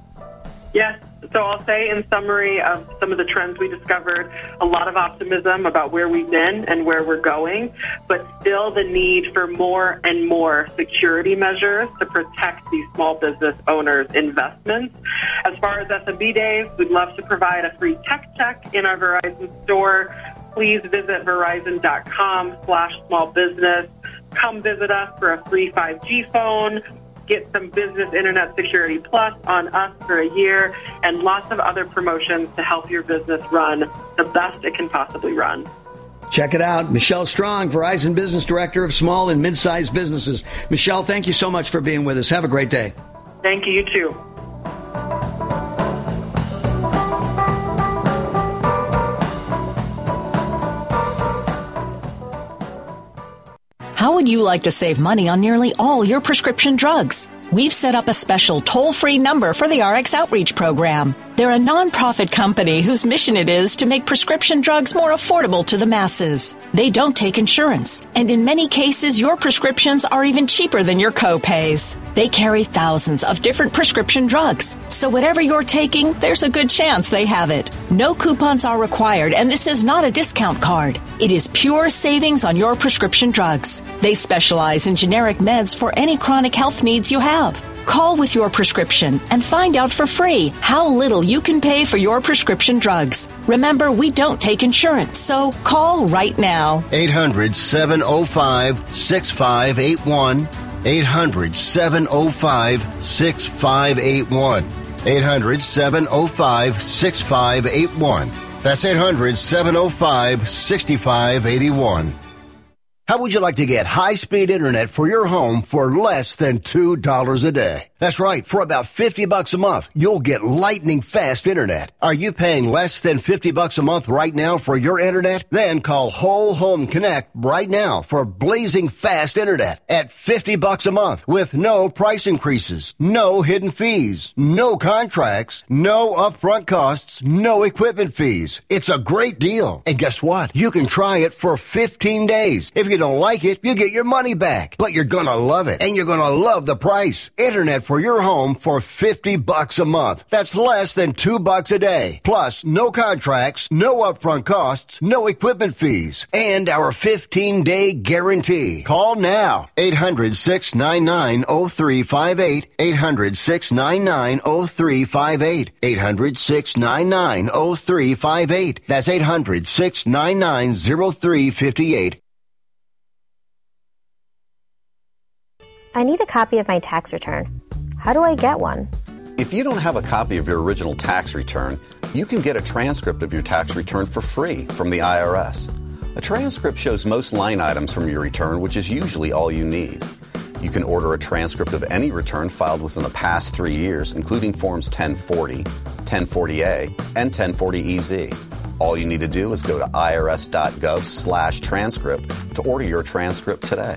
Yes. So I'll say in summary of some of the trends we discovered, a lot of optimism about where we've been and where we're going, but still the need for more and more security measures to protect these small business owners' investments. As far as S M B days, we'd love to provide a free tech check in our Verizon store. Please visit verizon.com slash small business. Come visit us for a free five G phone. Get some Business Internet Security Plus on us for a year, and lots of other promotions to help your business run the best it can possibly run. Check it out. Michelle Strong, Verizon Business Director of Small and Mid-Sized Businesses. Michelle, thank you so much for being with us. Have a great day. Thank you. You too. How would you like to save money on nearly all your prescription drugs? We've set up a special toll-free number for the R X Outreach Program. They're a nonprofit company whose mission it is to make prescription drugs more affordable to the masses. They don't take insurance, and in many cases, your prescriptions are even cheaper than your co-pays. They carry thousands of different prescription drugs, so whatever you're taking, there's a good chance they have it. No coupons are required, and this is not a discount card. It is pure savings on your prescription drugs. They specialize in generic meds for any chronic health needs you have. Call with your prescription and find out for free how little you can pay for your prescription drugs. Remember, we don't take insurance, so call right now. eight hundred, seven oh five, six five eight one. eight hundred, seven oh five, six five eight one. eight hundred, seven oh five, six five eight one. That's eight hundred, seven oh five, six five eight one. How would you like to get high-speed internet for your home for less than two dollars a day? That's right. For about fifty bucks a month, you'll get lightning-fast internet. Are you paying less than fifty bucks a month right now for your internet? Then call Whole Home Connect right now for blazing fast internet at fifty bucks a month with no price increases, no hidden fees, no contracts, no upfront costs, no equipment fees. It's a great deal. And guess what? You can try it for fifteen days. If you don't like it, you get your money back. But you're going to love it, and you're going to love the price. Internet for for your home for fifty bucks a month. That's less than two bucks a day. Plus, no contracts, no upfront costs, no equipment fees, and our fifteen-day guarantee. Call now. eight hundred, six nine nine, oh three five eight. eight hundred, six nine nine, oh three five eight. eight hundred, six nine nine, oh three five eight. That's eight hundred, six nine nine, oh three five eight. I need a copy of my tax return. How do I get one? If you don't have a copy of your original tax return, you can get a transcript of your tax return for free from the I R S. A transcript shows most line items from your return, which is usually all you need. You can order a transcript of any return filed within the past three years, including Forms ten forty, ten forty A, and ten forty E Z. All you need to do is go to irs.gov slash transcript to order your transcript today.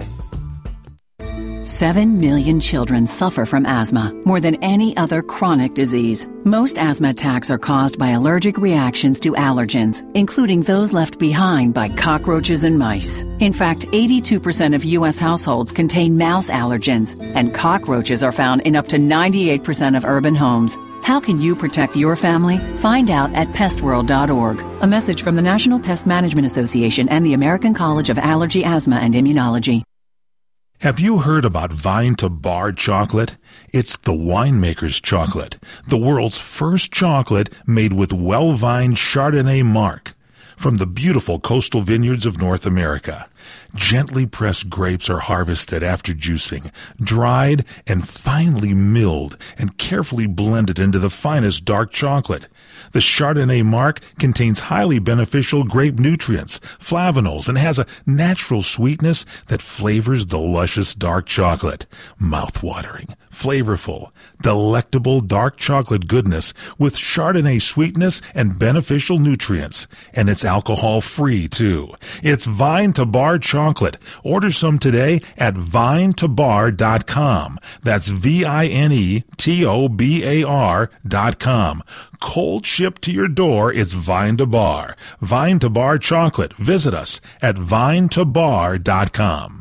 Seven million children suffer from asthma, more than any other chronic disease. Most asthma attacks are caused by allergic reactions to allergens, including those left behind by cockroaches and mice. In fact, eighty-two percent of U S households contain mouse allergens, and cockroaches are found in up to ninety-eight percent of urban homes. How can you protect your family? Find out at pest world dot org. A message from the National Pest Management Association and the American College of Allergy, Asthma, and Immunology. Have you heard about Vine to Bar chocolate? It's the winemaker's chocolate, the world's first chocolate made with well-vined Chardonnay marc from the beautiful coastal vineyards of North America. Gently pressed grapes are harvested after juicing, dried and finely milled and carefully blended into the finest dark chocolate. The Chardonnay marc contains highly beneficial grape nutrients, flavanols, and has a natural sweetness that flavors the luscious dark chocolate. Mouth-watering, flavorful, delectable dark chocolate goodness with Chardonnay sweetness and beneficial nutrients. And it's alcohol-free, too. It's Vine to Bar chocolate. Order some today at vine to bar dot com. That's V I N E T O B A R dot com. Cold shipped to your door, it's Vine to Bar. Vine to Bar chocolate. Visit us at vine to bar dot com.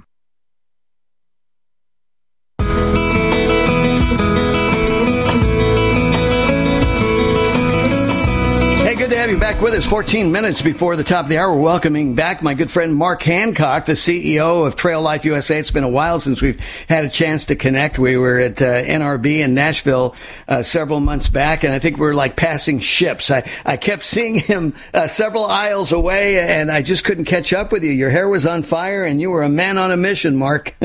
Good to have you back with us. fourteen minutes before the top of the hour. We're welcoming back my good friend Mark Hancock, the C E O of Trail Life U S A. It's been a while since we've had a chance to connect. We were at uh, N R B in Nashville uh, several months back, and I think we were like passing ships. I, I kept seeing him uh, several aisles away, and I just couldn't catch up with you. Your hair was on fire, and you were a man on a mission, Mark.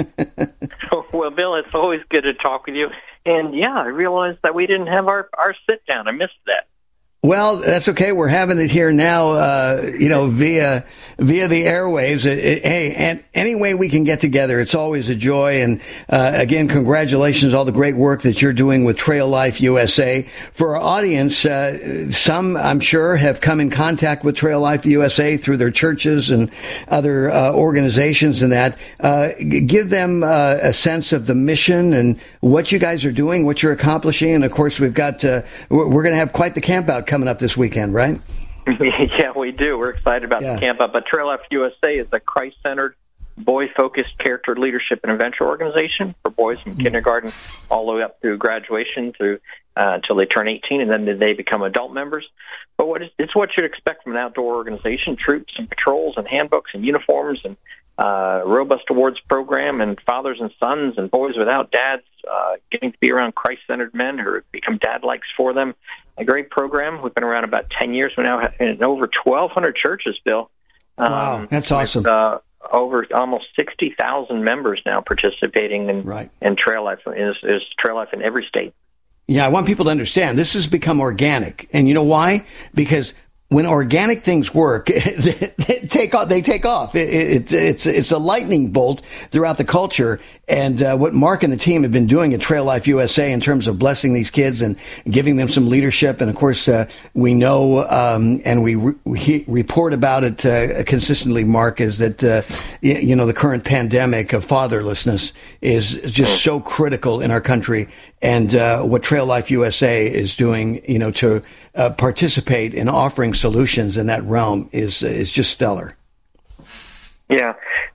Well, Bill, it's always good to talk with you. And, yeah, I realized that we didn't have our, our sit-down. I missed that. Well, that's okay. We're having it here now, uh, you know, via via the airwaves. It, it, hey, and any way we can get together, it's always a joy. And uh, again, congratulations, all the great work that you're doing with Trail Life U S A. For our audience, uh, some, I'm sure, have come in contact with Trail Life U S A through their churches and other uh, organizations and that. Uh, give them uh, a sense of the mission and what you guys are doing, what you're accomplishing. And, of course, we've got, uh, we're, we're going to have quite the camp out coming up this weekend, right? Yeah, we do. We're excited about yeah. the camp up. But Trail Life U S A is a Christ-centered, boy-focused, character leadership and adventure organization for boys from mm-hmm. kindergarten all the way up through graduation through uh, until they turn eighteen, and then they become adult members. But what is, it's what you'd expect from an outdoor organization: troops and patrols and handbooks and uniforms and uh, robust awards program and fathers and sons and boys without dads uh, getting to be around Christ-centered men who become dad-likes for them. A great program. We've been around about ten years. We now have in over twelve hundred churches, Bill. Um, wow, that's awesome. With, uh, over almost sixty thousand members now participating in, right. in Trail Life. Is, is Trail Life in every state. Yeah, I want people to understand this has become organic. And you know why? Because when organic things work, they take off. They take off. It, it, it's it's it's a lightning bolt throughout the culture. And uh, what Mark and the team have been doing at Trail Life U S A in terms of blessing these kids and giving them some leadership. And of course, uh, we know um, and we, re- we report about it uh, consistently. Mark, is that uh, you, you know the current pandemic of fatherlessness is just so critical in our country. And uh, what Trail Life U S A is doing, you know, to uh, participate in offering solutions in that realm is is just stellar. Yeah,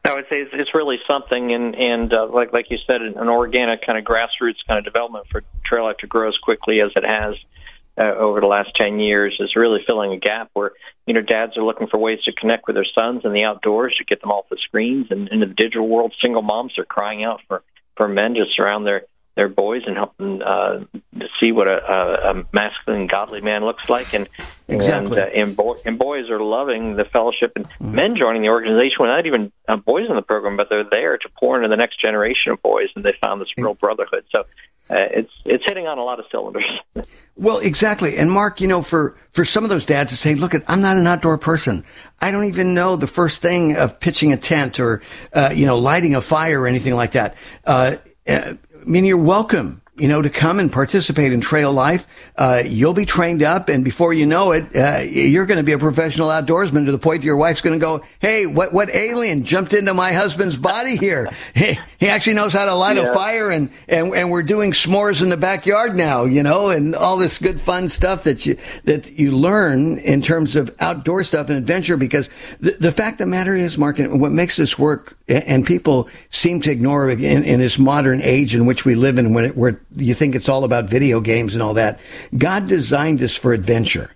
I would say it's, it's really something, and, and uh, like like you said, an organic kind of grassroots kind of development for trail life to grow as quickly as it has uh, over the last ten years is really filling a gap where, you know, dads are looking for ways to connect with their sons in the outdoors, to get them off the screens, and into the digital world. Single moms are crying out for, for men to surround their, their boys and help them uh, to see what a, a, a masculine, godly man looks like. And exactly. and, uh, and, boy, and boys are loving the fellowship, and mm-hmm. men joining the organization without even uh, boys in the program, but they're there to pour into the next generation of boys, and they found this real brotherhood. So uh, it's it's hitting on a lot of cylinders. Well, exactly. And Mark, you know, for, for some of those dads to say, look, I'm not an outdoor person. I don't even know the first thing of pitching a tent or, uh, you know, lighting a fire or anything like that. Uh, I mean, you're welcome, you know, to come and participate in trail life. Uh, you'll be trained up, and before you know it, uh, you're going to be a professional outdoorsman to the point that your wife's going to go, hey, what, what alien jumped into my husband's body here? He, he actually knows how to light yeah. a fire, and, and, and we're doing s'mores in the backyard now, you know, and all this good fun stuff that you, that you learn in terms of outdoor stuff and adventure, because the, the fact of the matter is, Mark, and what makes this work, and people seem to ignore it in, in this modern age in which we live in, when it, where you think it's all about video games and all that. God designed us for adventure.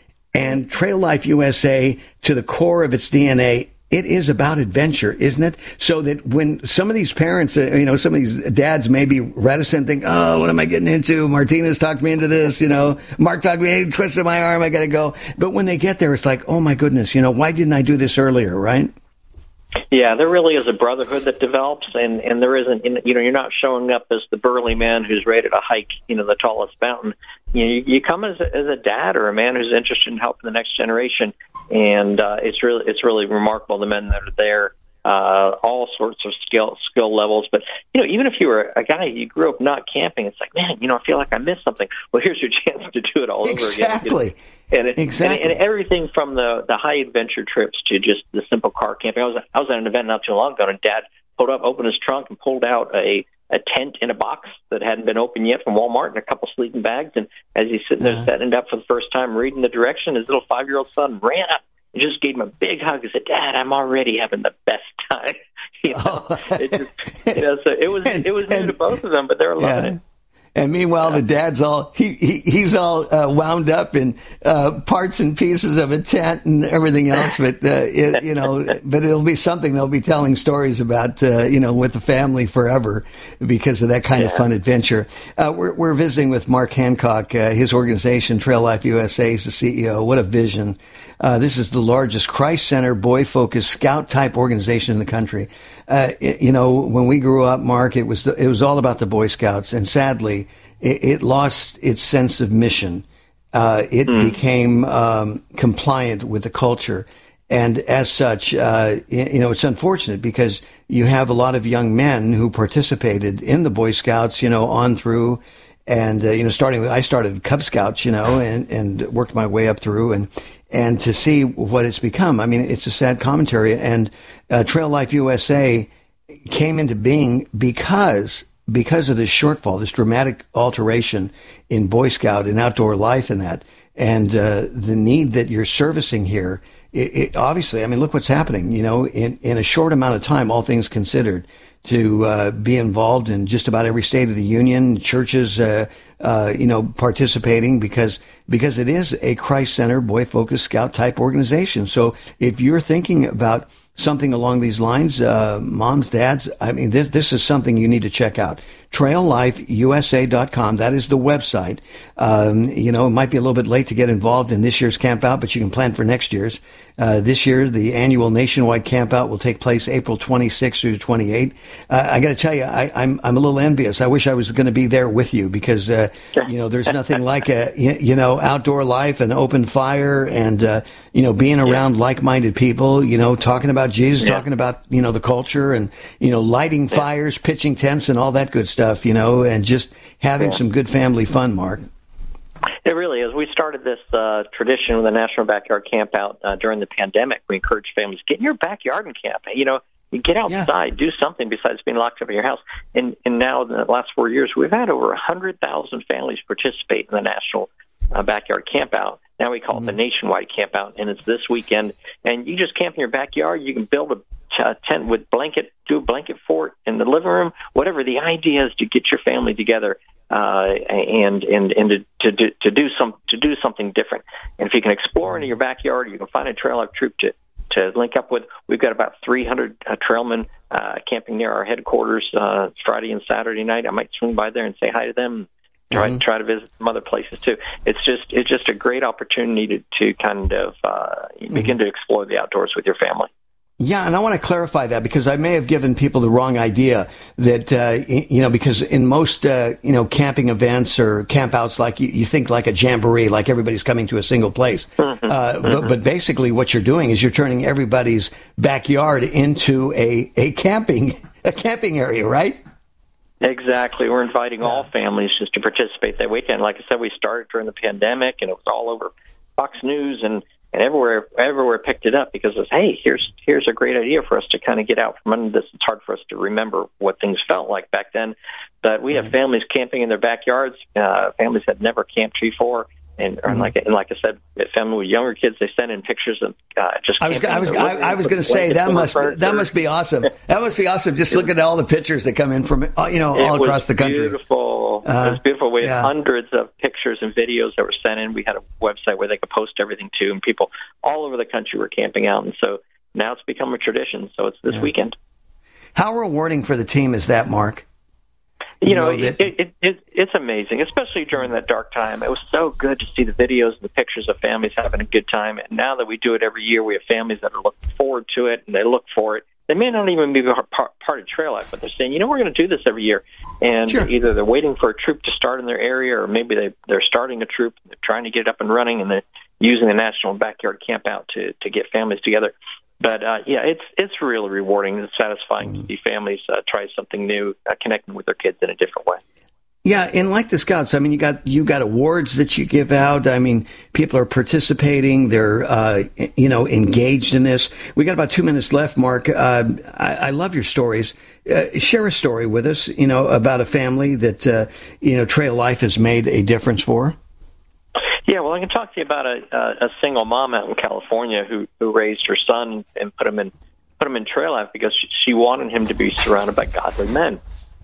And Trail Life U S A, to the core of its D N A, it is about adventure, isn't it? So that when some of these parents, uh, you know, some of these dads may be reticent, think, oh, what am I getting into? Martinez talked me into this, you know. Mark talked me, hey, twisted my arm, I got to go. But when they get there, it's like, oh, my goodness, you know, why didn't I do this earlier, right? Yeah, there really is a brotherhood that develops, and, and there isn't, you know, you're not showing up as the burly man who's ready to hike, you know, the tallest mountain. You know, you, you come as a, as a dad or a man who's interested in helping the next generation, and uh, it's really it's really remarkable, the men that are there, uh, all sorts of skill skill levels. But, you know, even if you were a guy, you grew up not camping, it's like, man, you know, I feel like I missed something. Well, here's your chance to do it all exactly. over again. Exactly. And, it, exactly. and, and everything from the, the high adventure trips to just the simple car camping. I was I was at an event not too long ago, and Dad pulled up, opened his trunk, and pulled out a, a tent in a box that hadn't been opened yet from Walmart, and a couple sleeping bags. And as he's sitting there uh-huh. setting up for the first time, reading the direction, his little five-year-old son ran up and just gave him a big hug and said, "Dad, I'm already having the best time." you know, oh. it just, you know, so it was it was new to both of them, but they were loving yeah. it. And meanwhile, the dad's all, he, he he's all uh, wound up in uh, parts and pieces of a tent and everything else. But, uh, it, you know, but it'll be something they'll be telling stories about, uh, you know, with the family forever because of that kind yeah. of fun adventure. Uh, we're, we're visiting with Mark Hancock, uh, his organization, Trail Life U S A, is the C E O. What a vision. Uh, this is the largest Christ Center, boy-focused, scout-type organization in the country. Uh, it, you know, when we grew up, Mark, it was the, it was all about the Boy Scouts, and sadly, it, it lost its sense of mission. Uh, it mm. became um, compliant with the culture, and as such, uh, you know, it's unfortunate because you have a lot of young men who participated in the Boy Scouts, you know, on through. And, uh, you know, starting with, I started Cub Scouts, you know, and, and worked my way up through and, and to see what it's become. I mean, it's a sad commentary. And, uh, Trail Life U S A came into being because, because of this shortfall, this dramatic alteration in Boy Scout and outdoor life and that, and, uh, the need that you're servicing here. It, it, obviously, I mean, look what's happening, you know, in, in a short amount of time, all things considered, to uh, be involved in just about every state of the union, churches, uh, uh, you know, participating because because it is a Christ-centered, boy-focused, scout-type organization. So if you're thinking about something along these lines, uh, moms, dads, I mean, this this is something you need to check out. trail life U S A dot com. That is the website. Um, you know, it might be a little bit late to get involved in this year's camp out, but you can plan for next year's. Uh, this year, the annual nationwide camp out will take place April twenty-sixth through twenty-eighth. Uh, I got to tell you, I, I'm I'm a little envious. I wish I was going to be there with you because, uh, you know, there's nothing like a, you know, outdoor life and open fire and, uh, you know, being around like-minded people, you know, talking about Jesus, yeah. talking about, you know, the culture and, you know, lighting yeah. fires, pitching tents and all that good stuff, you know, and just having yeah. some good family fun, Mark. It really is. We started this uh, tradition with the National Backyard Camp Out uh, during the pandemic. We encourage families, get in your backyard and camp. You know, you get outside, yeah. do something besides being locked up in your house. And, and now, in the last four years, we've had over one hundred thousand families participate in the National uh, Backyard Camp Out. Now we call mm-hmm. it the Nationwide Camp Out, and it's this weekend. And you just camp in your backyard. You can build a a tent with blanket, do a blanket fort in the living room, whatever. The idea is to get your family together uh, and and and to, to do to do some to do something different. And if you can explore into your backyard, you can find a Trail Life troop to to link up with. We've got about three hundred uh, trailmen uh, camping near our headquarters uh, Friday and Saturday night. I might swing by there and say hi to them. Try mm-hmm. try to visit some other places too. It's just it's just a great opportunity to to kind of uh, mm-hmm. begin to explore the outdoors with your family. Yeah, and I want to clarify that because I may have given people the wrong idea that, uh, you know, because in most, uh, you know, camping events or campouts, like you, you think like a jamboree, like everybody's coming to a single place. Mm-hmm. Uh, mm-hmm. But, but basically what you're doing is you're turning everybody's backyard into a, a camping, a camping area, right? Exactly. We're inviting yeah. all families just to participate that weekend. Like I said, we started during the pandemic and it was all over Fox News and And everywhere, everywhere picked it up because it's, hey, here's here's a great idea for us to kind of get out from under this. It's hard for us to remember what things felt like back then, but we have mm-hmm. families camping in their backyards. Uh, families that never camped before, and, mm-hmm. and like and like I said, family with younger kids, they send in pictures of uh, just. I was I was I, I was going to say that must that must be awesome. That must be awesome. Just looking at all the pictures that come in from you know all across the country. Beautiful. Uh, it was beautiful. We had yeah. hundreds of pictures and videos that were sent in. We had a website where they could post everything to, and people all over the country were camping out. And so now it's become a tradition. So it's this yeah. weekend. How rewarding for the team is that, Mark? You, you know, know that- it, it, it, it's amazing, especially during that dark time. It was so good to see the videos and the pictures of families having a good time. And now that we do it every year, we have families that are looking forward to it, and they look for it. They may not even be part, part of Trail Life, but they're saying, you know, we're going to do this every year. And sure. either they're waiting for a troop to start in their area, or maybe they, they're starting a troop, they're trying to get it up and running, and they're using the National Backyard Camp Out to, to get families together. But, uh, yeah, it's it's really rewarding and satisfying mm-hmm. to see families uh, try something new, uh, connecting with their kids in a different way. Yeah, and like the Scouts, I mean, you got you got awards that you give out. I mean, people are participating; they're uh, you know engaged in this. We got about two minutes left, Mark. Uh, I, I love your stories. Uh, share a story with us, you know, about a family that uh, you know Trail Life has made a difference for. Yeah, well, I can talk to you about a, a, a single mom out in California who, who raised her son and put him in put him in Trail Life because she, she wanted him to be surrounded by godly men.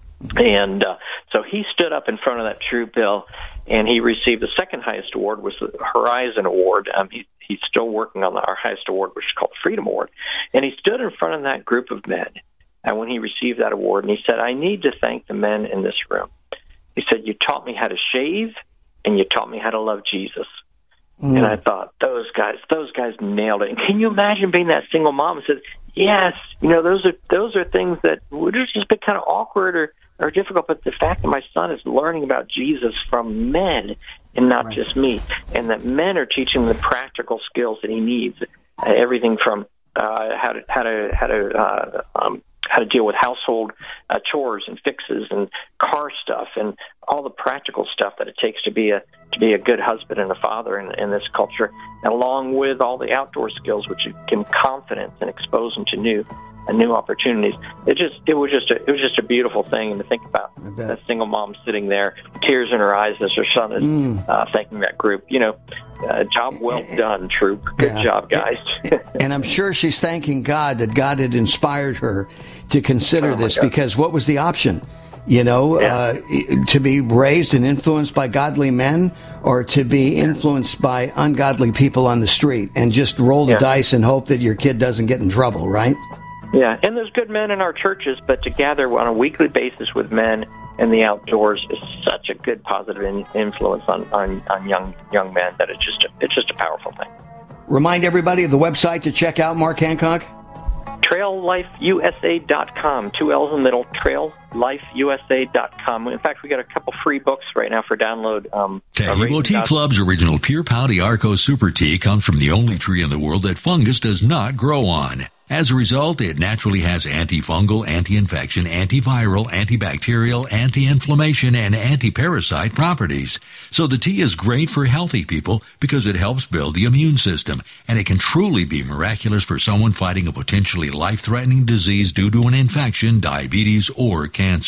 And uh, so he stood up in front of that troop, Bill, and he received the second highest award, was the Horizon Award. Um, he, he's still working on the, our highest award, which is called the Freedom Award. And he stood in front of that group of men, and when he received that award, and he said, I need to thank the men in this room. He said, you taught me how to shave, and you taught me how to love Jesus. Mm. And I thought, those guys, those guys nailed it. And can you imagine being that single mom and said, yes, you know, those are those are things that would just be kind of awkward or are difficult, but the fact that my son is learning about Jesus from men and not right. just me, and that men are teaching him the practical skills that he needs, uh, everything from uh, how to how to how to uh, um, how to deal with household uh, chores and fixes and car stuff and all the practical stuff that it takes to be a to be a good husband and a father in, in this culture, along with all the outdoor skills which give him confidence and expose him to new and new opportunities. It just it was just a, it was just a beautiful thing, and to think about that single mom sitting there, tears in her eyes as her son is mm. uh, thanking that group. You know, uh, job well done, troop. Good yeah. job, guys. And I'm sure she's thanking God that God had inspired her to consider oh this, because what was the option? You know, yeah. uh, to be raised and influenced by godly men, or to be influenced by ungodly people on the street, and just roll the yeah. dice and hope that your kid doesn't get in trouble, right? Yeah, and there's good men in our churches, but to gather on a weekly basis with men in the outdoors is such a good positive in, influence on, on, on young young men that it's just a, it's just a powerful thing. Remind everybody of the website to check out, Mark Hancock. trail life U S A dot com, two L's in the middle, trail life U S A dot com. In fact, we got a couple free books right now for download. Um, Taheebo Tea Club's original Pure Pau Arco Super Tea comes from the only tree in the world that fungus does not grow on. As a result, it naturally has antifungal, anti-infection, antiviral, antibacterial, anti-inflammation, and anti-parasite properties. So the tea is great for healthy people because it helps build the immune system, and it can truly be miraculous for someone fighting a potentially life-threatening disease due to an infection, diabetes, or cancer.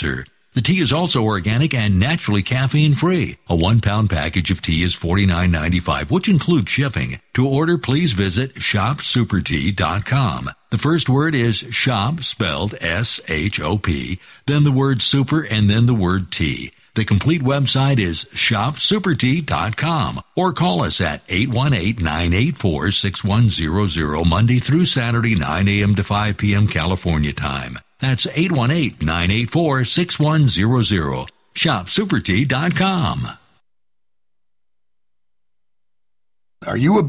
The tea is also organic and naturally caffeine-free. A one-pound package of tea is forty-nine ninety-five, which includes shipping. To order, please visit shop super tea dot com. The first word is shop, spelled S H O P, then the word super, and then the word tea. The complete website is shop super tea dot com, or call us at eight one eight, nine eight four, six one zero zero Monday through Saturday, nine a.m. to five p.m. California time. That's eight one eight, nine eight four, six one zero zero. shop super tea dot com. Are you a